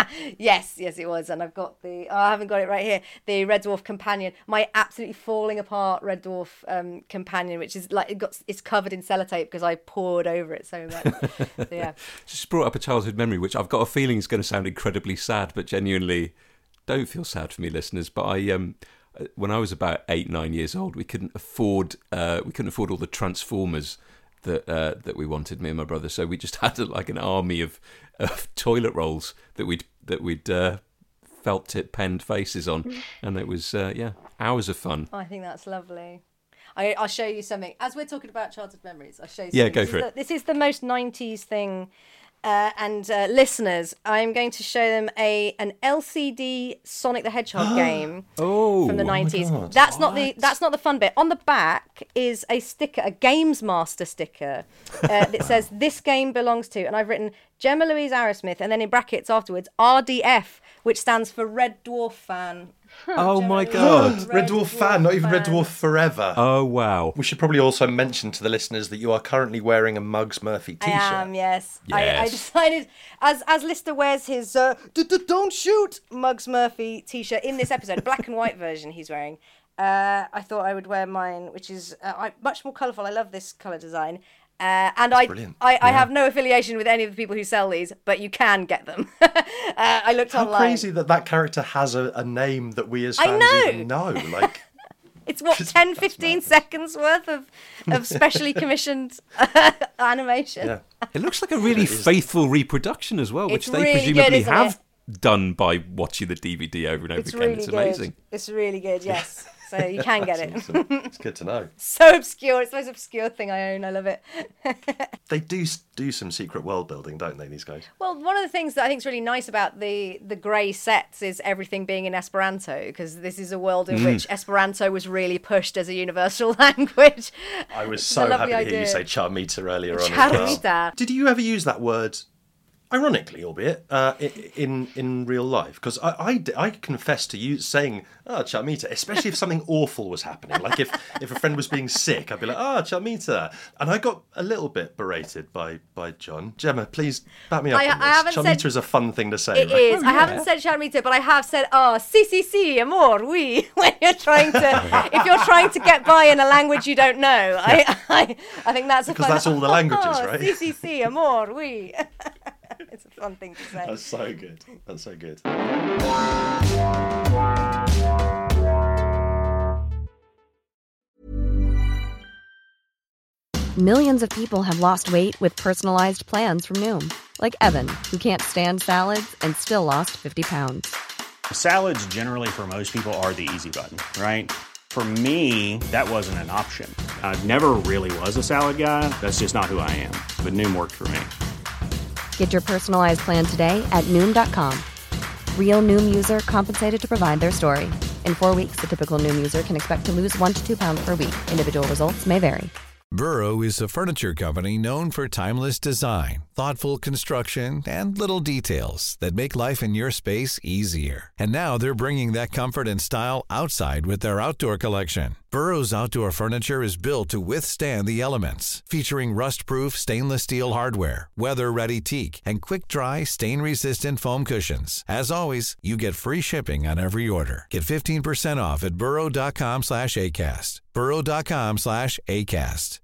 yes, yes it was. And I've got the, oh, I haven't got it right here, the Red Dwarf Companion, my absolutely falling apart Red Dwarf um, Companion, which is like, it got, it's covered in sellotape because I poured over it so much. So, yeah. Just brought up a childhood memory, which I've got a feeling is going to sound incredibly sad, but genuinely don't feel sad for me, listeners. But I, um, when I was about eight, nine years old, we couldn't afford, uh, we couldn't afford all the Transformers that uh, that we wanted, me and my brother. So we just had like an army of, of toilet rolls that we'd that we'd uh, felt tip penned faces on, and it was uh, yeah hours of fun. I think that's lovely. I, I'll show you something as we're talking about childhood memories. I'll show you. Yeah, something. go this for is it. The, this is the most nineties thing. Uh, and uh, listeners, I'm going to show them a an L C D Sonic the Hedgehog game Oh, from the oh my nineties. God. That's not the What? that's not the fun bit. On the back is a sticker, a Games Master sticker uh, that says this game belongs to, and I've written Gemma Louise Arrowsmith, and then in brackets afterwards R D F, which stands for Red Dwarf Fan. Oh Gemma my Louise God. Red Dwarf fan, not even Red fan. Dwarf forever. Oh wow. We should probably also mention to the listeners that you are currently wearing a Muggs Murphy I t-shirt. am, yes. I, I Yes. decided, as as Lister wears his uh, d- d- Don't Shoot Muggs Murphy t-shirt in this episode, black and white version he's wearing, uh, I thought I would wear mine, which is uh, I, much more colourful. I love this colour design. Uh, and I, brilliant. I, I have no affiliation with any of the people who sell these, but you can get them. uh, I looked How online. crazy that that character has a, a name that we as I fans know. even know. Like, It's what, Just- ten, that's fifteen mad. seconds worth of, of specially commissioned animation. yeah. It looks like a really faithful reproduction as well, which It's they really good, presumably isn't have it? done by watching the D V D over and over It's again. really It's good. amazing. It's really good, yes. So you can get it. Awesome. It's good to know. So obscure. It's the most obscure thing I own. I love it. They do do some secret world building, don't they, these guys? Well, one of the things that I think is really nice about the the grey sets is everything being in Esperanto, because this is a world in which Esperanto was really pushed as a universal language. I was It's a so happy lovely to hear you idea. say charmita earlier on. as well. Charmita. Did you ever use that word, ironically, albeit, uh, i- in in real life? Because I, I, d- I confess to you saying, oh, charmita, especially if something awful was happening. Like if, if a friend was being sick, I'd be like, oh, charmita. And I got a little bit berated by, by John. Gemma, please back me up I- on this. I haven't charmita said- is a fun thing to say, It right? is. I haven't said charmita, but I have said, oh, si, si, si, amor, oui. When you're trying to, if you're trying to get by in a language you don't know, I, I, I think that's a Because fun. that's all the languages, oh, right? Si, si, si, amor, oui. It's a fun thing to say. That's so good. That's so good. Millions of people have lost weight with personalized plans from Noom, like Evan, who can't stand salads and still lost fifty pounds. Salads generally for most people are the easy button, right? For me, that wasn't an option. I never really was a salad guy. That's just not who I am. But Noom worked for me. Get your personalized plan today at Noom dot com. Real Noom user compensated to provide their story. In four weeks, the typical Noom user can expect to lose one to two pounds per week. Individual results may vary. Burrow is a furniture company known for timeless design, thoughtful construction, and little details that make life in your space easier. And now they're bringing that comfort and style outside with their outdoor collection. Burrow's outdoor furniture is built to withstand the elements, featuring rust-proof stainless steel hardware, weather-ready teak, and quick-dry, stain-resistant foam cushions. As always, you get free shipping on every order. Get fifteen percent off at burrow dot com slash acast. burrow dot com slash acast.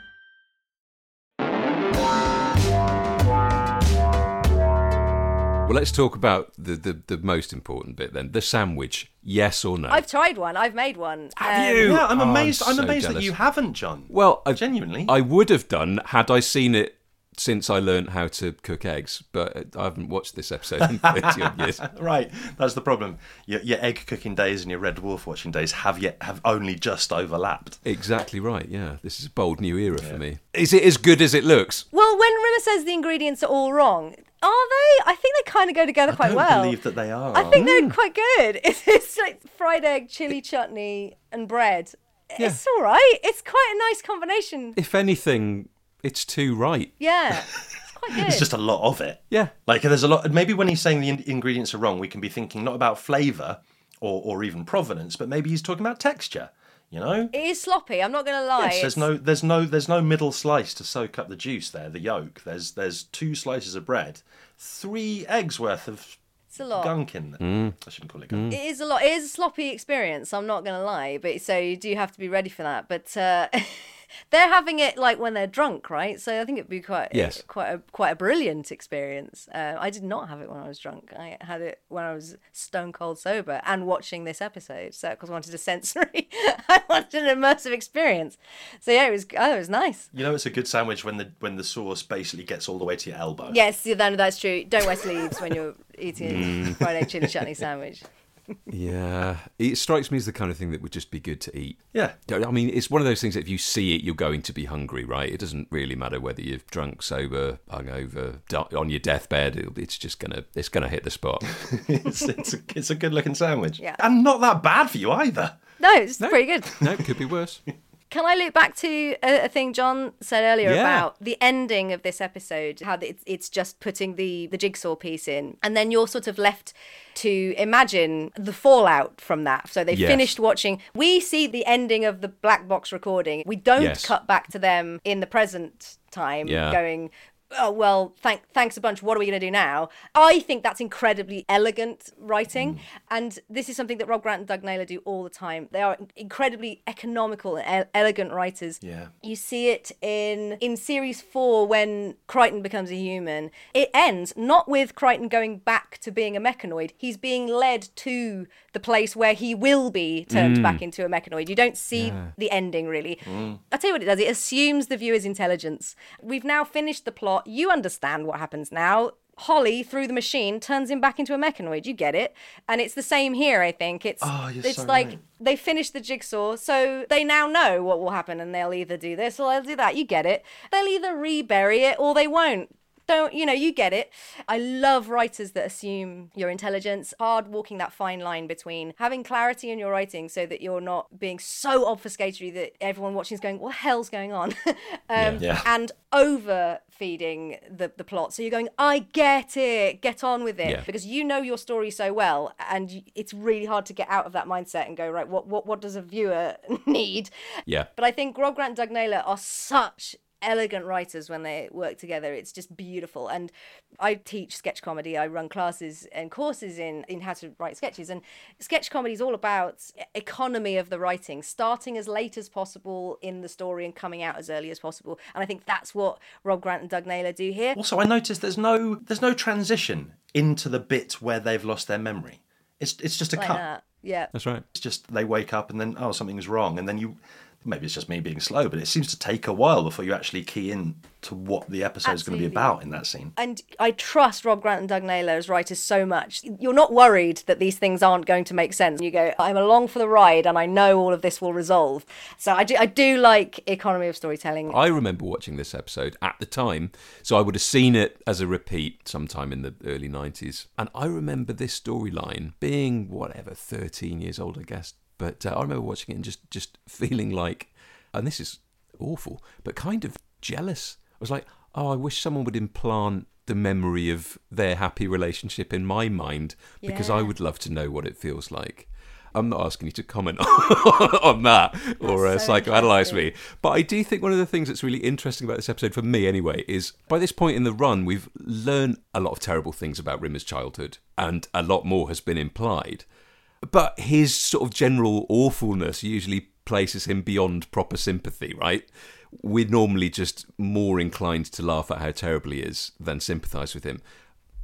Well, well, let's talk about the, the, the most important bit then. The sandwich, yes or no? I've tried one. I've made one. Have Um, you? Yeah, I'm Oh, amazed. I'm I'm, so amazed that jealous. you haven't, John. Well, I, Genuinely. I would have done had I seen it since I learned how to cook eggs, but I haven't watched this episode in thirty odd years. Right, that's the problem. Your, your egg cooking days and your Red Dwarf watching days have yet have only just overlapped. Exactly right, yeah. This is a bold new era for me. Is it as good as it looks? Well, when Rimmer says the ingredients are all wrong, are they? I think they kind of go together I quite don't well. believe that they are. I think they're quite good. It's, it's like fried egg, chili chutney, and bread. Yeah. It's all right. It's quite a nice combination. If anything, it's too right. Yeah, it's quite good. It's just a lot of it. Yeah. Like there's a lot. Maybe when he's saying the in- ingredients are wrong, we can be thinking not about flavour or or even provenance, but maybe he's talking about texture. You know. It is sloppy. I'm not going to lie. Yes, there's It's- no, there's no, there's no middle slice to soak up the juice there. The yolk. There's, there's two slices of bread, three eggs worth of It's a lot. gunk in there. Mm. I shouldn't call it gunk. It is a lot. It is a sloppy experience. I'm not going to lie, but so you do have to be ready for that. But uh, they're having it like when they're drunk, right? So I think it'd be quite, Yes. quite a quite a brilliant experience. Uh, I did not have it when I was drunk. I had it when I was stone cold sober and watching this episode. So because I wanted a sensory, I wanted an immersive experience. So yeah, it was. Oh, it was nice. You know, it's a good sandwich when the when the sauce basically gets all the way to your elbow. Yes, yeah, no, that's true. Don't wear sleeves when you're eating a fried egg chili chutney sandwich. Yeah. It strikes me as the kind of thing that would just be good to eat. Yeah. I mean, it's one of those things that if you see it, you're going to be hungry, right? It doesn't really matter whether you're drunk, sober, hungover, di- on your deathbed. It'll- It's just gonna, it's gonna hit the spot. it's it's a, it's a good looking sandwich. Yeah. And not that bad for you either. No, it's pretty good. No, it could be worse. Can I loop back to a, a thing John said earlier Yeah. about the ending of this episode, how it's, it's just putting the, the jigsaw piece in, and then you're sort of left to imagine the fallout from that. So they Yes. finished watching. We see the ending of the black box recording. We don't Yes. cut back to them in the present time Yeah. going, oh, well, thank, thanks a bunch. What are we going to do now? I think that's incredibly elegant writing. And this is something that Rob Grant and Doug Naylor do all the time. They are incredibly economical and e- elegant writers. Yeah. You see it in in series four when Crichton becomes a human. It ends not with Crichton going back to being a mechanoid. He's being led to the place where he will be turned back into a mechanoid. You don't see the ending really. I'll tell you what it does. It assumes the viewer's intelligence. We've now finished the plot. You understand what happens now. Holly, through the machine, turns him back into a mechanoid. You get it. And it's the same here, I think. It's Oh, you're it's so like right. they finished the jigsaw, so they now know what will happen, and they'll either do this or they'll do that. You get it. They'll either rebury it or they won't. Don't, you know, you get it. I love writers that assume your intelligence. Hard walking that fine line between having clarity in your writing so that you're not being so obfuscatory that everyone watching is going, what the hell's going on? um, Yeah. And overfeeding the, the plot. So you're going, I get it, get on with it. Yeah. Because you know your story so well, and you, it's really hard to get out of that mindset and go, right, what, what, what does a viewer need? Yeah. But I think Rob Grant and Doug Naylor are such elegant writers when they work together. It's just beautiful. And I teach sketch comedy. I run classes and courses in, in how to write sketches. And sketch comedy is all about economy of the writing, starting as late as possible in the story and coming out as early as possible. And I think that's what Rob Grant and Doug Naylor do here. Also, I noticed there's no there's no transition into the bit where they've lost their memory. It's it's just a Like cut. that. Yeah. That's right. It's just they wake up and then oh something's wrong, and then you maybe it's just me being slow, but it seems to take a while before you actually key in to what the episode's going to be Absolutely. about in that scene. And I trust Rob Grant and Doug Naylor as writers so much. You're not worried that these things aren't going to make sense. You go, I'm along for the ride and I know all of this will resolve. So I do, I do like economy of storytelling. I remember watching this episode at the time, so I would have seen it as a repeat sometime in the early nineties. And I remember this storyline being, whatever, thirteen years old, I guess. But uh, I remember watching it and just, just feeling like, and this is awful, but kind of jealous. I was like, oh, I wish someone would implant the memory of their happy relationship in my mind, because I Yeah. would love to know what it feels like. I'm not asking you to comment on that or uh, That's so psychoanalyze interesting. me. But I do think one of the things that's really interesting about this episode, for me anyway, is by this point in the run, we've learned a lot of terrible things about Rimmer's childhood, and a lot more has been implied. But his sort of general awfulness usually places him beyond proper sympathy, right? We're normally just more inclined to laugh at how terrible he is than sympathise with him.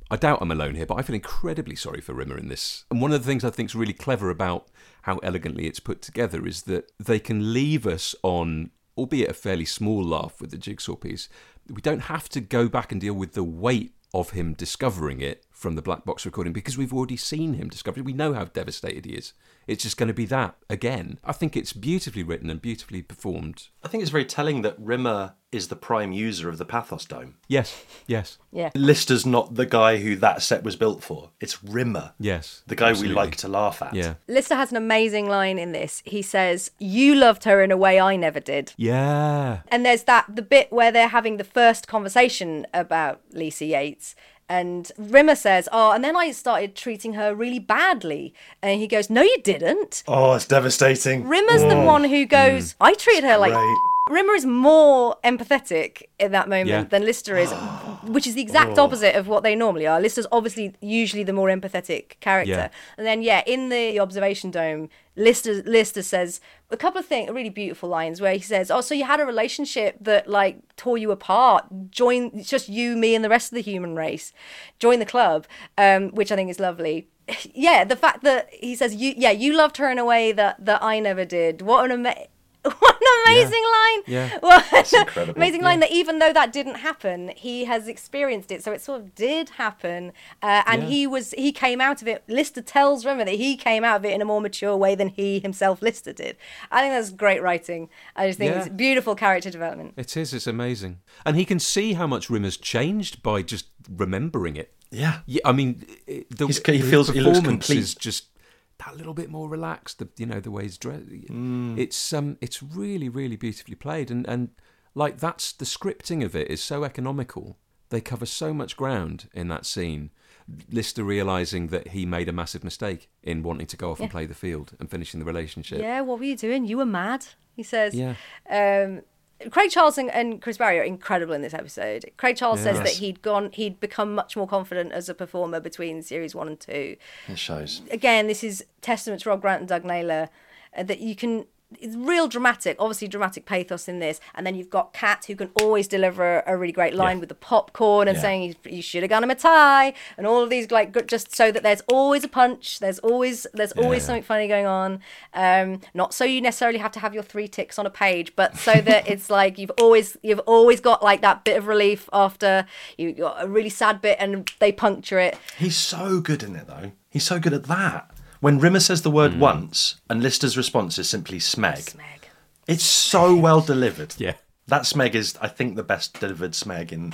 I doubt I'm alone here, but I feel incredibly sorry for Rimmer in this. And one of the things I think is really clever about how elegantly it's put together is that they can leave us on, albeit a fairly small laugh with the jigsaw piece. We don't have to go back and deal with the weight of him discovering it from the black box recording because we've already seen him discover it. We know how devastated he is. It's just going to be that again. I think it's beautifully written and beautifully performed. I think it's very telling that Rimmer is the prime user of the Pathos Dome. Yes, yes. Yeah. Lister's not the guy who that set was built for. It's Rimmer. Yes. The guy absolutely. we like to laugh at. Yeah. Lister has an amazing line in this. He says, "You loved her in a way I never did." Yeah. And there's that, the bit where they're having the first conversation about Lisa Yates. And Rimmer says, oh, and then I started treating her really badly. And he goes, no, you didn't. Oh, it's devastating. Rimmer's the one who goes, I treated her like... Right. Rimmer is more empathetic in that moment Yeah. than Lister is, which is the exact opposite of what they normally are. Lister's obviously usually the more empathetic character. Yeah. And then, yeah, in the observation dome, Lister, Lister says a couple of things, really beautiful lines, where he says, oh, so you had a relationship that, like, tore you apart. Join, it's just you, me, and the rest of the human race. Join the club, um, which I think is lovely. Yeah, the fact that he says, you, yeah, you loved her in a way that, that I never did. What an amazing... What an amazing Yeah. line! Yeah. What That's an incredible. amazing line that even though that didn't happen, he has experienced it. So it sort of did happen, uh, and Yeah. he was he came out of it. Lister tells Rimmer that he came out of it in a more mature way than he himself, Lister, did. I think that's great writing. I just think Yeah. it's beautiful character development. It is, it's amazing. And he can see how much Rimmer's changed by just remembering it. Yeah. Yeah, I mean, it, the, He's- he his feels- he looks performance complete. is just that little bit more relaxed. The, you know, the way he's dressed. Mm. It's um, it's really, really beautifully played, and and like that's the scripting of it is so economical. They cover so much ground in that scene. Lister realizing that he made a massive mistake in wanting to go off and Yeah. play the field and finishing the relationship. Yeah, what were you doing? You were mad. He says. Yeah. Um, Craig Charles and, and Chris Barry are incredible in this episode. Craig Charles says Yes. that he'd gone, he'd become much more confident as a performer between series one and two. It shows. Again, this is testament to Rob Grant and Doug Naylor, uh, that you can, it's real dramatic, obviously dramatic pathos in this, and then you've got Kat, who can always deliver a really great line Yeah. with the popcorn and Yeah. saying you, you should have gone him a tie, and all of these, like, g- just so that there's always a punch, there's always there's always Yeah. something funny going on, um, not so you necessarily have to have your three ticks on a page, but so that it's like you've always you've always got like that bit of relief after you got a really sad bit and they puncture it. He's so good in it, though. He's so good at that. When Rimmer says the word once and Lister's response is simply smeg, Smeg. it's so well delivered. Yeah. That smeg is, I think, the best delivered smeg in...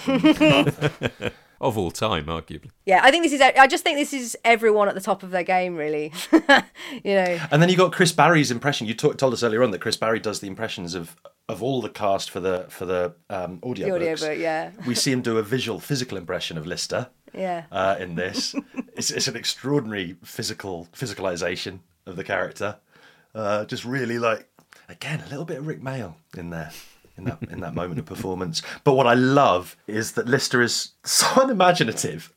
in Of all time, arguably. Yeah, I think this is. I just think this is everyone at the top of their game, really. You know. And then you got Chris Barry's impression. You talk, told us earlier on that Chris Barry does the impressions of, of all the cast for the for the um, audio The books. audiobook, yeah. We see him do a visual, physical impression of Lister. Yeah. Uh, in this, it's, it's an extraordinary physical physicalization of the character. Uh, just really like, again, a little bit of Rick Mayall in there. In that in that moment of performance. But what I love is that Lister is so unimaginative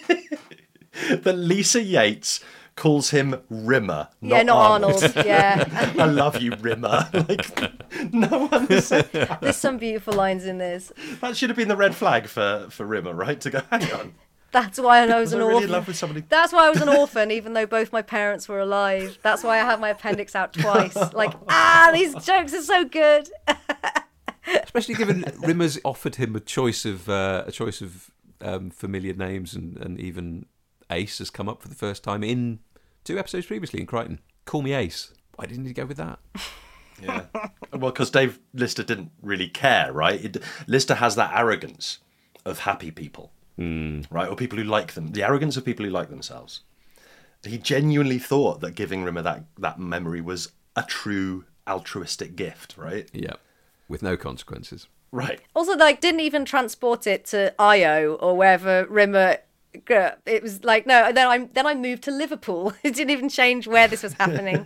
that Lisa Yates calls him Rimmer, not Yeah, not Arnold. Arnold. Yeah. I love you, Rimmer. Like, no one has said that. There's some beautiful lines in this. That should have been the red flag for, for Rimmer, right? To go, hang on. That's why I was Was I an really in orphan. love with somebody? That's why I was an orphan, even though both my parents were alive. That's why I had my appendix out twice. Like, ah, these jokes are so good. Especially given Rimmer's offered him a choice of uh, a choice of um, familiar names, and, and even Ace has come up for the first time in two episodes previously in Crichton. Call me Ace. Why didn't he go with that? Yeah. Well, because Dave Lister didn't really care, right? It, Lister has that arrogance of happy people, mm. right? Or people who like them. The arrogance of people who like themselves. He genuinely thought that giving Rimmer that, that memory was a true altruistic gift, right? Yeah, with no consequences. Right. Also, like, didn't even transport it to Io or wherever Rimmer. It was like, no. Then I then I moved to Liverpool. It didn't even change where this was happening.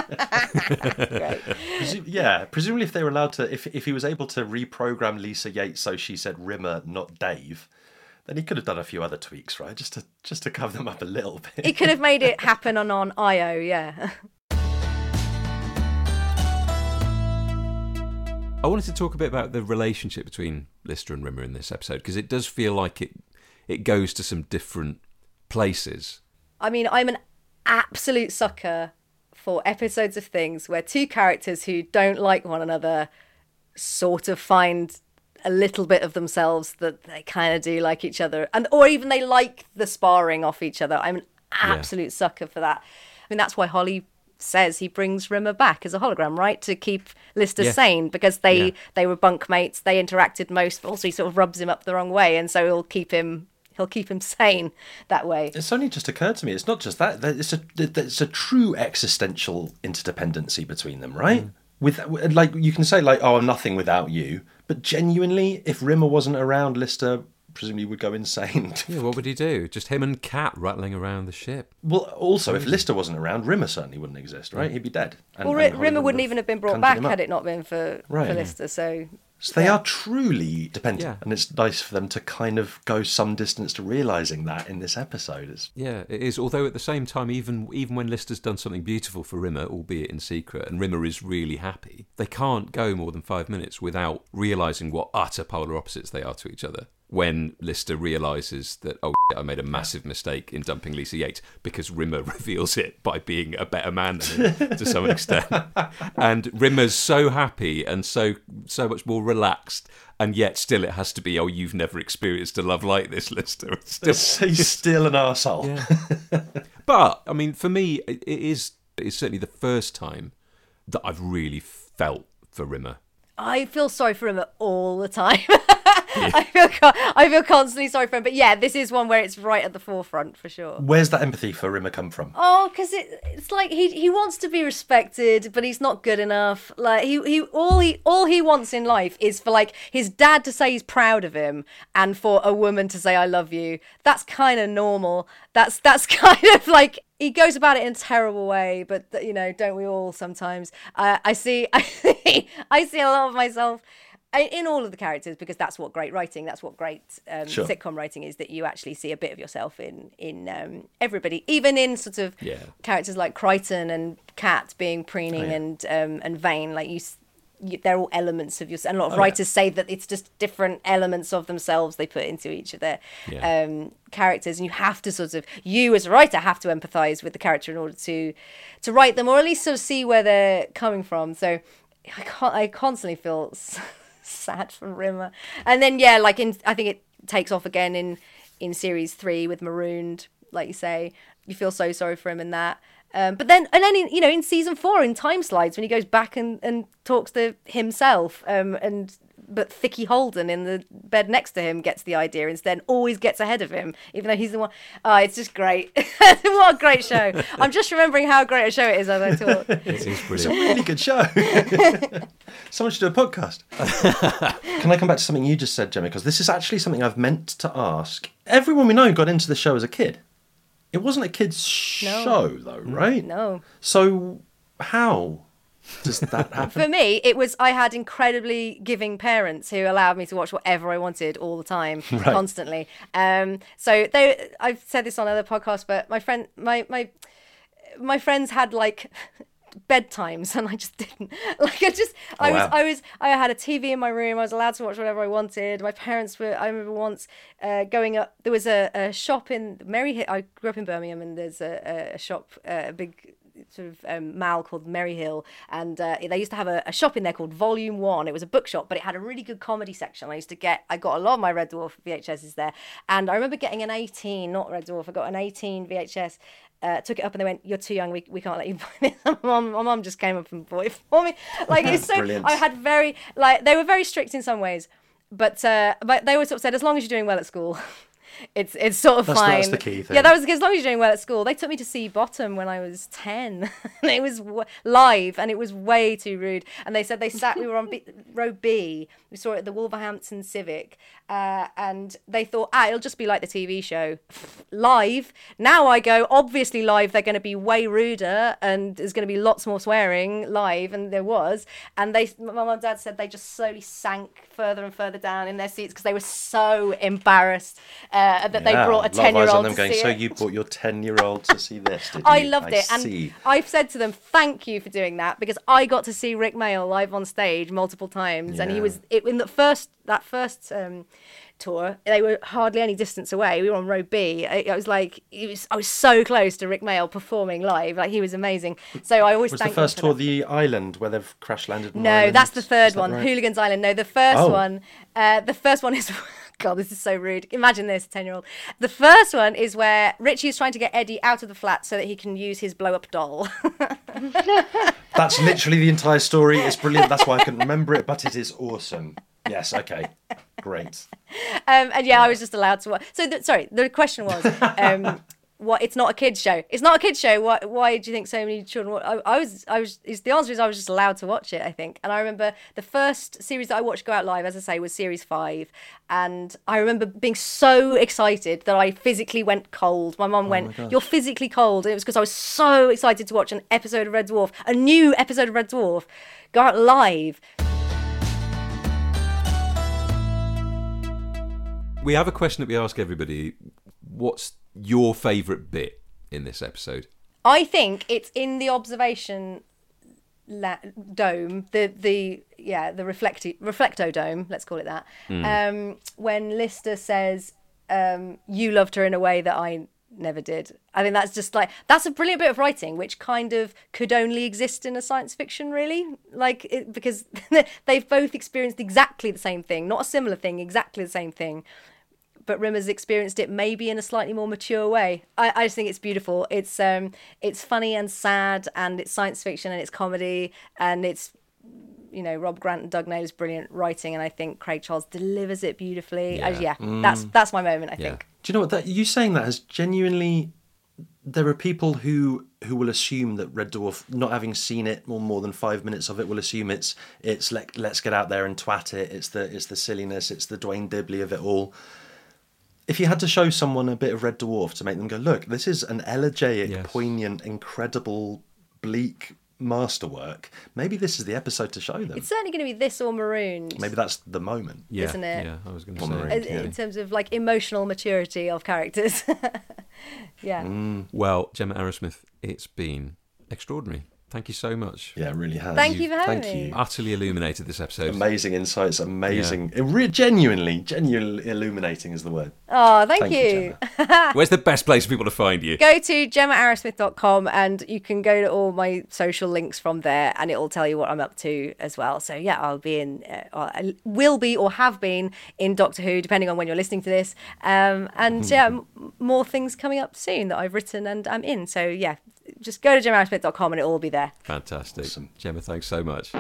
Great. Presu- yeah, presumably if they were allowed to, if if he was able to reprogram Lisa Yates so she said Rimmer, not Dave, then he could have done a few other tweaks, right? Just to just to cover them up a little bit. He could have made it happen on on Io, yeah. I wanted to talk a bit about the relationship between Lister and Rimmer in this episode, because it does feel like it it goes to some different places. I mean, I'm an absolute sucker for episodes of things where two characters who don't like one another sort of find a little bit of themselves that they kind of do like each other, and or even they like the sparring off each other. I'm an absolute yeah. sucker for that. I mean, that's why Holly says he brings Rimmer back as a hologram, right, to keep Lister yeah. sane, because they yeah. they were bunkmates, they interacted most, but also he sort of rubs him up the wrong way, and so he'll keep him he'll keep him sane that way. It's only just occurred to me, it's not just that, it's a it's a true existential interdependency between them, right? Mm. With like, you can say like, oh, I'm nothing without you, but genuinely, if Rimmer wasn't around, Lister presumably would go insane. Yeah, what would he do? Just him and Cat rattling around the ship. Well, also, if Lister wasn't around, Rimmer certainly wouldn't exist, right? He'd be dead. And, well, and Rimmer wouldn't even have been brought back had it not been for, right. for Lister, so... So they yeah. are truly dependent, yeah. and it's nice for them to kind of go some distance to realising that in this episode. It's... Yeah, it is. Although at the same time, even even when Lister's done something beautiful for Rimmer, albeit in secret, and Rimmer is really happy, they can't go more than five minutes without realising what utter polar opposites they are to each other. When Lister realises that, oh, I made a massive mistake in dumping Lisa Yates, because Rimmer reveals it by being a better man than him to some extent. And Rimmer's so happy and so so much more relaxed, and yet still it has to be, oh, you've never experienced a love like this, Lister. It's still, he's still an arsehole. Yeah. But, I mean, for me, it is it's certainly the first time that I've really felt for Rimmer. I feel sorry for Rimmer all the time. Yeah. I feel I feel constantly sorry for him, but yeah, this is one where it's right at the forefront for sure. Where's that empathy for Rimmer come from? Oh, because it, it's like he he wants to be respected, but he's not good enough. Like he he all he all he wants in life is for like his dad to say he's proud of him, and for a woman to say I love you. That's kind of normal. That's that's kind of like. He goes about it in a terrible way, but you know, don't we all sometimes? Uh, I see, I see, I see a lot of myself in all of the characters, because that's what great writing, that's what great um, sure. sitcom writing is, that you actually see a bit of yourself in in um, everybody, even in sort of yeah. characters like Crichton and Kat being preening oh, yeah. and um, and vain. Like you, you, they're all elements of yourself. And a lot of oh, writers yeah. say that it's just different elements of themselves they put into each of their yeah. um, characters, and you have to sort of, you as a writer have to empathise with the character in order to to write them, or at least sort of see where they're coming from. So I can't, I constantly feel sad for Rimmer. And then yeah, like in I think it takes off again in in series three with Marooned, like you say. You feel so sorry for him in that. Um, but then and then in, you know, in season four in Time Slides, when he goes back and, and talks to himself, um, and but Thicky Holden in the bed next to him gets the idea instead, always gets ahead of him, even though he's the one. Oh, it's just great. What a great show. I'm just remembering how great a show it is as I talk. It is brilliant. It's a really good show. Someone should do a podcast. Can I come back to something you just said, Gemma? Because this is actually something I've meant to ask. Everyone we know got into the show as a kid. It wasn't a kid's no. show, though, right? No. So how does that happen? For me, it was, I had incredibly giving parents who allowed me to watch whatever I wanted all the time, right. constantly. Um, so they, I've said this on other podcasts, but my friend, my my my friends had like bedtimes, and I just didn't. Like I just, oh, I was, wow. I was, I had a T V in my room. I was allowed to watch whatever I wanted. My parents were. I remember once uh, going up. There was a, a shop in Merry Hill. I grew up in Birmingham, and there's a, a shop, a big sort of um, mall called Merry Hill, and uh, they used to have a, a shop in there called Volume One. It was a bookshop, but it had a really good comedy section. I used to get, I got a lot of my Red Dwarf V H Ses there, and I remember getting an eighteen, not Red Dwarf. I got an eighteen V H S. Uh, took it up and they went, "You're too young. We we can't let you buy this." My mum, my mum just came up and bought it for me. Like it's so. Brilliant. I had very like they were very strict in some ways, but uh, but they always sort of said, as long as you're doing well at school. It's it's sort of that's, fine. That's the key thing. Yeah, that was as long as you're doing well at school. They took me to see Bottom when I was ten, and it was w- live, and it was way too rude. And they said they sat. We were on B, row B. We saw it at the Wolverhampton Civic, uh, and they thought, ah, it'll just be like the T V show, live. Now I go, obviously live. They're going to be way ruder, and there's going to be lots more swearing live, and there was. And they, my mum and dad said they just slowly sank further and further down in their seats because they were so embarrassed. uh, that they Yeah, brought a lot of eyes on ten-year-old them to going, see so it. you brought your ten-year-old to see this, did you? I loved it, see. and I've said to them, "Thank you for doing that," because I got to see Rick Mayall live on stage multiple times, and he Yeah. was it, in the first that first um, tour. They were hardly any distance away. We were on row B. I, I was like, it was I was so close to Rick Mayall performing live. Like he was amazing. So I always Was the thank them first for tour that. the island where they've crash landed? on No, island? that's the third Is that one, right? Hooligans Island. No, the first Oh. one, uh, the first one is, God, this is so rude. Imagine this, ten-year-old. The first one is where Richie is trying to get Eddie out of the flat so that he can use his blow-up doll. That's literally the entire story. It's brilliant. That's why I couldn't remember it, but it is awesome. Yes, okay. Great. Um, and yeah, I was just allowed to watch. So, the, sorry, the question was, um, what? It's not a kids show. It's not a kids show. Why? Why do you think so many children? wa- I, I was. I was. Is the answer is I was just allowed to watch it. I think. And I remember the first series that I watched go out live, as I say, was series five. And I remember being so excited that I physically went cold. My mum went, "You're physically cold." And it was because I was so excited to watch an episode of Red Dwarf, a new episode of Red Dwarf, go out live. We have a question that we ask everybody. What's your favourite bit in this episode? I think it's in the observation la- dome, the the yeah the reflecti- reflecto dome, let's call it that. Um, when Lister says, um, "You loved her in a way that I never did." I think that's just like that's a brilliant bit of writing, which kind of could only exist in a science fiction, really, like it, because they've both experienced exactly the same thing, not a similar thing, exactly the same thing. But Rimmer's experienced it maybe in a slightly more mature way. I, I just think it's beautiful. It's um, it's funny and sad, and it's science fiction and it's comedy, and it's, you know, Rob Grant and Doug Naylor's brilliant writing, and I think Craig Charles delivers it beautifully. Yeah. Yeah, yeah that's that's my moment. I Yeah. think. Do you know what? That you saying that has genuinely. There are people who who will assume that Red Dwarf, not having seen it or more than five minutes of it, will assume it's it's let, let's get out there and twat it. It's the it's the silliness. It's the Dwayne Dibley of it all. If you had to show someone a bit of Red Dwarf to make them go, look, this is an elegiac, Yes. poignant, incredible, bleak masterwork, maybe this is the episode to show them. It's certainly going to be this or Marooned. Maybe that's the moment. Yeah, Isn't it? Yeah, I was going to One say. more in, yeah. in terms of like emotional maturity of characters. Yeah. Mm. Well, Gemma Arrowsmith, it's been extraordinary. Thank you so much. Yeah, it really has. Thank you for having Thank me. you. Utterly illuminated this episode. Amazing insights, amazing, it re- genuinely, genuinely illuminating is the word. Oh, thank, Thank you, you. Gemma. Where's the best place for people to find you? Go to gemma arrowsmith dot com and you can go to all my social links from there, and it'll tell you what I'm up to as well. So yeah, I'll be in, uh, or I will be or have been in Doctor Who, depending on when you're listening to this. Um, and yeah, m- more things coming up soon that I've written and I'm in. So yeah, just go to gemma arrowsmith dot com and it'll all be there. Fantastic. Awesome. Gemma, thanks so much.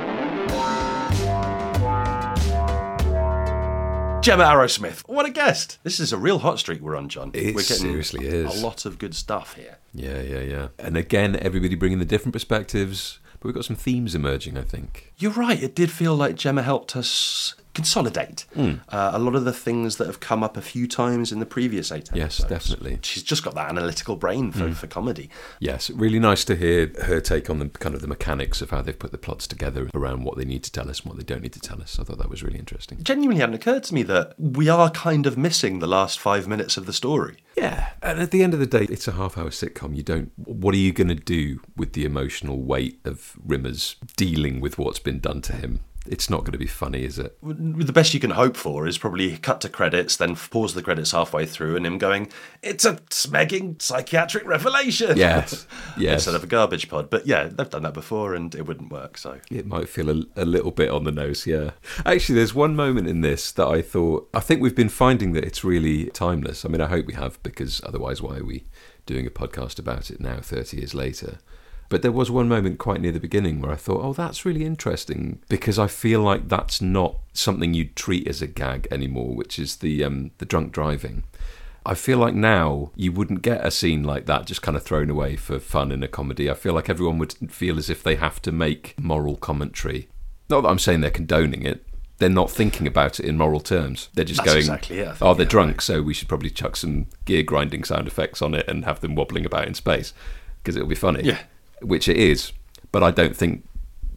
Gemma Arrowsmith, what a guest! This is a real hot streak we're on, John. It we're getting seriously is. a lot of good stuff here. Yeah, yeah, yeah. And again, everybody bringing the different perspectives, but we've got some themes emerging, I think. You're right. It did feel like Gemma helped us consolidate Mm. uh, a lot of the things that have come up a few times in the previous eight Yes, episodes. definitely. She's just got that analytical brain for, for comedy. Yes, really nice to hear her take on the kind of the mechanics of how they've put the plots together around what they need to tell us and what they don't need to tell us. I thought that was really interesting. Genuinely hadn't occurred to me that we are kind of missing the last five minutes of the story. Yeah, and at the end of the day, it's a half-hour sitcom. You don't. What are you going to do with the emotional weight of Rimmer's dealing with what's been done to him? It's not going to be funny, is it? The best you can hope for is probably cut to credits, then pause the credits halfway through, and him going, "It's a smegging psychiatric revelation." Yes, yes. Instead of a garbage pod. But yeah, they've done that before, and it wouldn't work. So It might feel a, a little bit on the nose, yeah. Actually, there's one moment in this that I thought, I think we've been finding that it's really timeless. I mean, I hope we have, because otherwise why are we doing a podcast about it now, thirty years later? But there was one moment quite near the beginning where I thought, oh, that's really interesting, because I feel like that's not something you'd treat as a gag anymore, which is the um, the drunk driving. I feel like now you wouldn't get a scene like that just kind of thrown away for fun in a comedy. I feel like everyone would feel as if they have to make moral commentary. Not that I'm saying they're condoning it. They're not thinking about it in moral terms. They're just That's going, exactly it, I think, oh, they're yeah, drunk, right. so we should probably chuck some gear grinding sound effects on it and have them wobbling about in space, because it'll be funny. Yeah. Which it is, but I don't think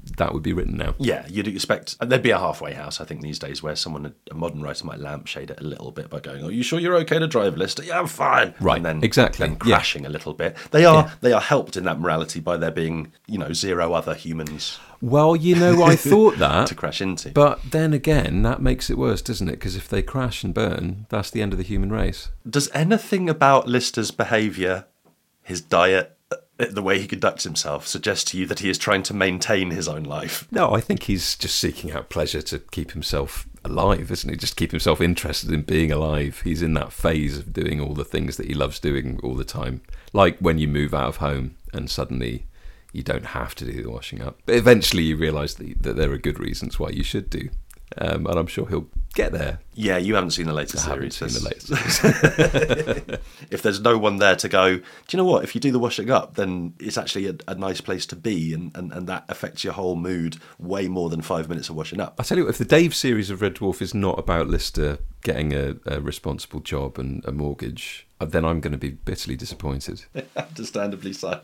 that would be written now. Yeah, you'd expect there'd be a halfway house, I think, these days, where someone, a modern writer, might lampshade it a little bit by going, "Are you sure you're okay to drive, Lister?" "Yeah, I'm fine." Right, and then, exactly. Then crashing yeah. a little bit. They are yeah. they are helped in that morality by there being, you know, zero other humans. Well, you know, I thought that to crash into. But then again, that makes it worse, doesn't it? Because if they crash and burn, that's the end of the human race. Does anything about Lister's behaviour, his diet, the way he conducts himself, suggest to you that he is trying to maintain his own life? No, I think he's just seeking out pleasure to keep himself alive, isn't he? Just keep himself interested in being alive. He's in that phase of doing all the things that he loves doing all the time. Like when you move out of home and suddenly you don't have to do the washing up. But eventually you realise that, that there are good reasons why you should do. Um, and I'm sure he'll get there. Yeah, you haven't seen the latest I series. haven't seen the latest. If there's no one there to go, do you know what? If you do the washing up, then it's actually a, a nice place to be, and, and, and that affects your whole mood way more than five minutes of washing up. I tell you what, if the Dave series of Red Dwarf is not about Lister getting a, a responsible job and a mortgage, then I'm going to be bitterly disappointed. Understandably so.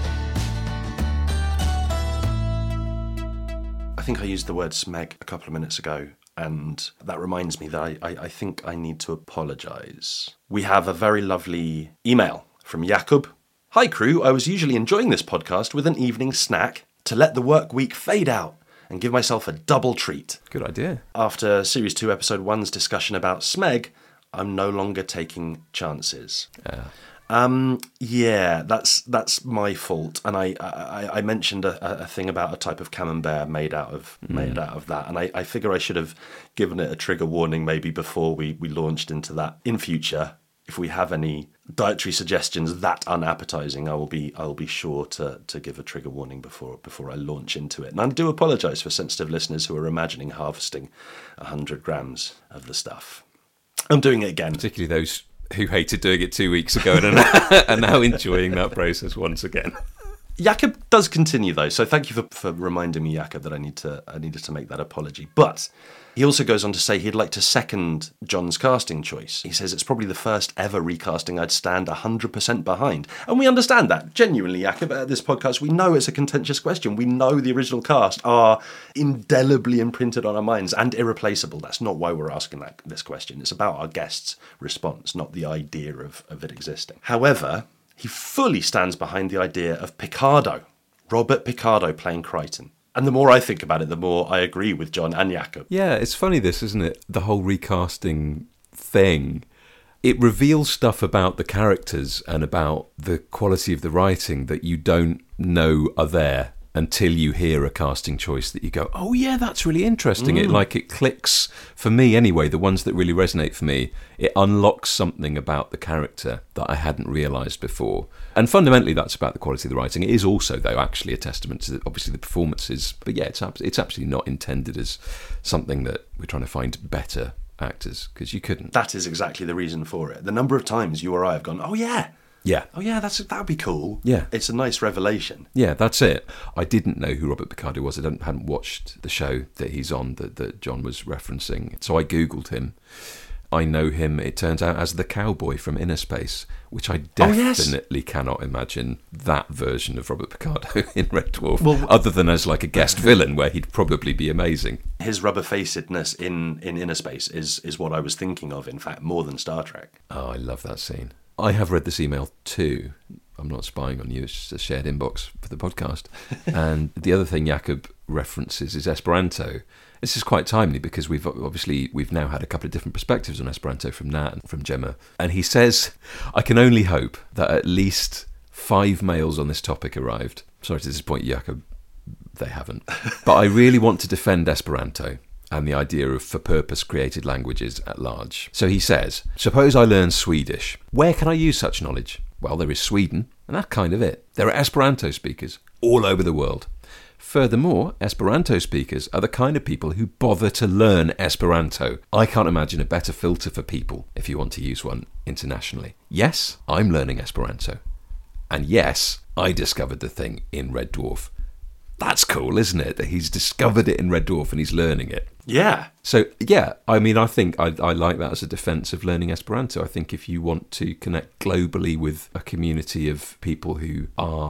I think I used the word smeg a couple of minutes ago, and that reminds me that I, I, I think I need to apologise. We have a very lovely email from Jakub. "Hi crew, I was usually enjoying this podcast with an evening snack to let the work week fade out and give myself a double treat. Good idea. After Series two, Episode one's discussion about smeg, I'm no longer taking chances." Uh. Um, yeah, that's that's my fault, and I I, I mentioned a, a thing about a type of camembert made out of mm. made out of that, and I, I figure I should have given it a trigger warning maybe before we, we launched into that. In future, if we have any dietary suggestions that unappetising, I will be I will be sure to to give a trigger warning before before I launch into it. And I do apologise for sensitive listeners who are imagining harvesting a hundred grams of the stuff. I'm doing it again, particularly those who hated doing it two weeks ago and are, are now enjoying that process once again. Jakub does continue though, so thank you for, for reminding me, Jakub, that I need to I needed to make that apology. But he also goes on to say he'd like to second John's casting choice. He says it's probably the first ever recasting I'd stand one hundred percent behind. And we understand that, genuinely, Jakub, at this podcast. We know it's a contentious question. We know the original cast are indelibly imprinted on our minds and irreplaceable. That's not why we're asking that this question. It's about our guest's response, not the idea of, of it existing. However, he fully stands behind the idea of Picardo, Robert Picardo playing Crichton. And the more I think about it, the more I agree with John and Jakub. Yeah, it's funny this, isn't it? The whole recasting thing. It reveals stuff about the characters and about the quality of the writing that you don't know are there until you hear a casting choice that you go, oh yeah, that's really interesting. Mm. It like it clicks, for me anyway, the ones that really resonate for me, it unlocks something about the character that I hadn't realised before. And fundamentally that's about the quality of the writing. It is also, though, actually a testament to obviously the performances. But yeah, it's it's absolutely not intended as something that we're trying to find better actors, because you couldn't. That is exactly the reason for it. The number of times you or I have gone, oh yeah, Yeah. Oh yeah, that's that'd be cool. Yeah. It's a nice revelation. Yeah, that's it. I didn't know who Robert Picardo was. I don't, hadn't watched the show that he's on that, that John was referencing. So I Googled him. I know him, it turns out, as the cowboy from Inner Space, which I definitely oh, yes. cannot imagine that version of Robert Picardo in Red Dwarf, well, other than as like a guest villain where he'd probably be amazing. His rubber-facedness in, in Inner Space is, is what I was thinking of, in fact, more than Star Trek. Oh, I love that scene. I have read this email too. I'm not spying on you, it's just a shared inbox for the podcast. And the other thing Jakub references is Esperanto. This is quite timely because we've obviously we've now had a couple of different perspectives on Esperanto from Nat and from Gemma. And he says, I can only hope that at least five mails on this topic arrived. Sorry to disappoint you, Jakub, they haven't. But I really want to defend Esperanto and the idea of for-purpose created languages at large. So he says, suppose I learn Swedish. Where can I use such knowledge? Well, there is Sweden, and that's kind of it. There are Esperanto speakers all over the world. Furthermore, Esperanto speakers are the kind of people who bother to learn Esperanto. I can't imagine a better filter for people if you want to use one internationally. Yes, I'm learning Esperanto. And yes, I discovered the thing in Red Dwarf. That's cool, isn't it? That he's discovered it in Red Dwarf and he's learning it. Yeah. So, yeah, I mean, I think I, I like that as a defence of learning Esperanto. I think if you want to connect globally with a community of people who are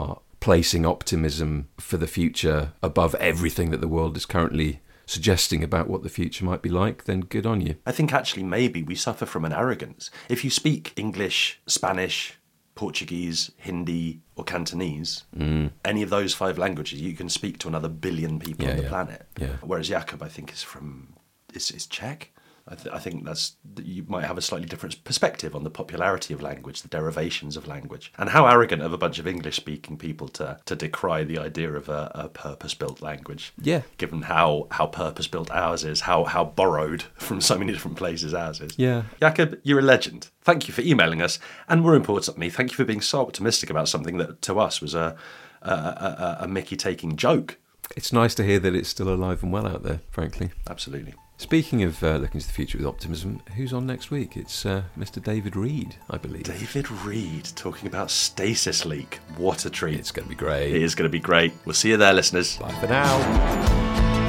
placing optimism for the future above everything that the world is currently suggesting about what the future might be like, then good on you. I think actually maybe we suffer from an arrogance. If you speak English, Spanish, Portuguese, Hindi or Cantonese, mm. any of those five languages, you can speak to another billion people yeah, on the yeah. planet. Yeah. Whereas Jakob, I think, is from, is, is Czech. I, th- I think that's you might have a slightly different perspective on the popularity of language, the derivations of language, and how arrogant of a bunch of English-speaking people to to decry the idea of a, a purpose-built language. Yeah. Given how, how purpose-built ours is, how how borrowed from so many different places ours is. Yeah. Jakob, you're a legend. Thank you for emailing us, and more importantly, thank you for being so optimistic about something that to us was a a, a, a Mickey-taking joke. It's nice to hear that it's still alive and well out there, frankly. Absolutely. Speaking of uh, looking to the future with optimism, who's on next week? It's uh, Mister David Reed, I believe. David Reed talking about stasis leak. What a treat. It's going to be great. It is going to be great. We'll see you there, listeners. Bye for now.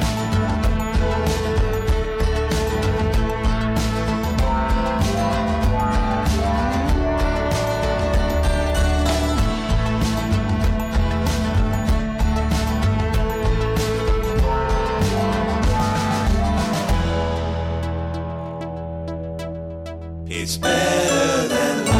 It's better than life.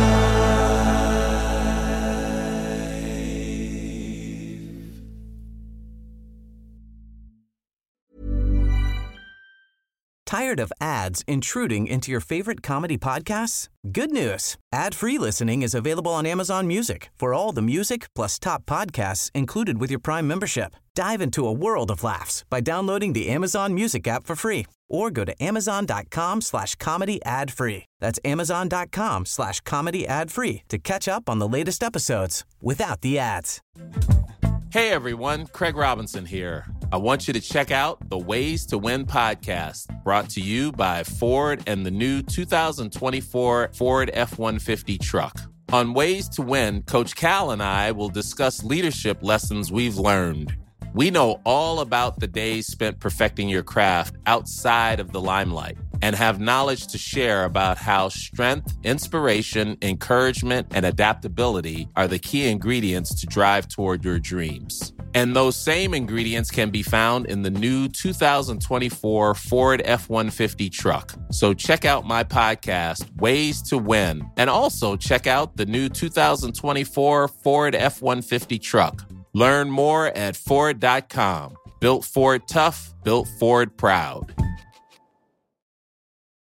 Tired of ads intruding into your favorite comedy podcasts? Good news. Ad-free listening is available on Amazon Music for all the music plus top podcasts included with your Prime membership. Dive into a world of laughs by downloading the Amazon Music app for free or go to amazon.com slash comedy ad free. That's amazon.com slash comedy ad free to catch up on the latest episodes without the ads. Hey everyone, Craig Robinson here. I want you to check out the Ways to Win podcast, brought to you by Ford and the new two thousand twenty-four Ford F one fifty truck. On Ways to Win, Coach Cal and I will discuss leadership lessons we've learned. We know all about the days spent perfecting your craft outside of the limelight and have knowledge to share about how strength, inspiration, encouragement, and adaptability are the key ingredients to drive toward your dreams. And those same ingredients can be found in the new two thousand twenty-four Ford F one fifty truck. So check out my podcast, Ways to Win, and also check out the new two thousand twenty-four Ford F one fifty truck. Learn more at Ford dot com. Built Ford tough, built Ford proud.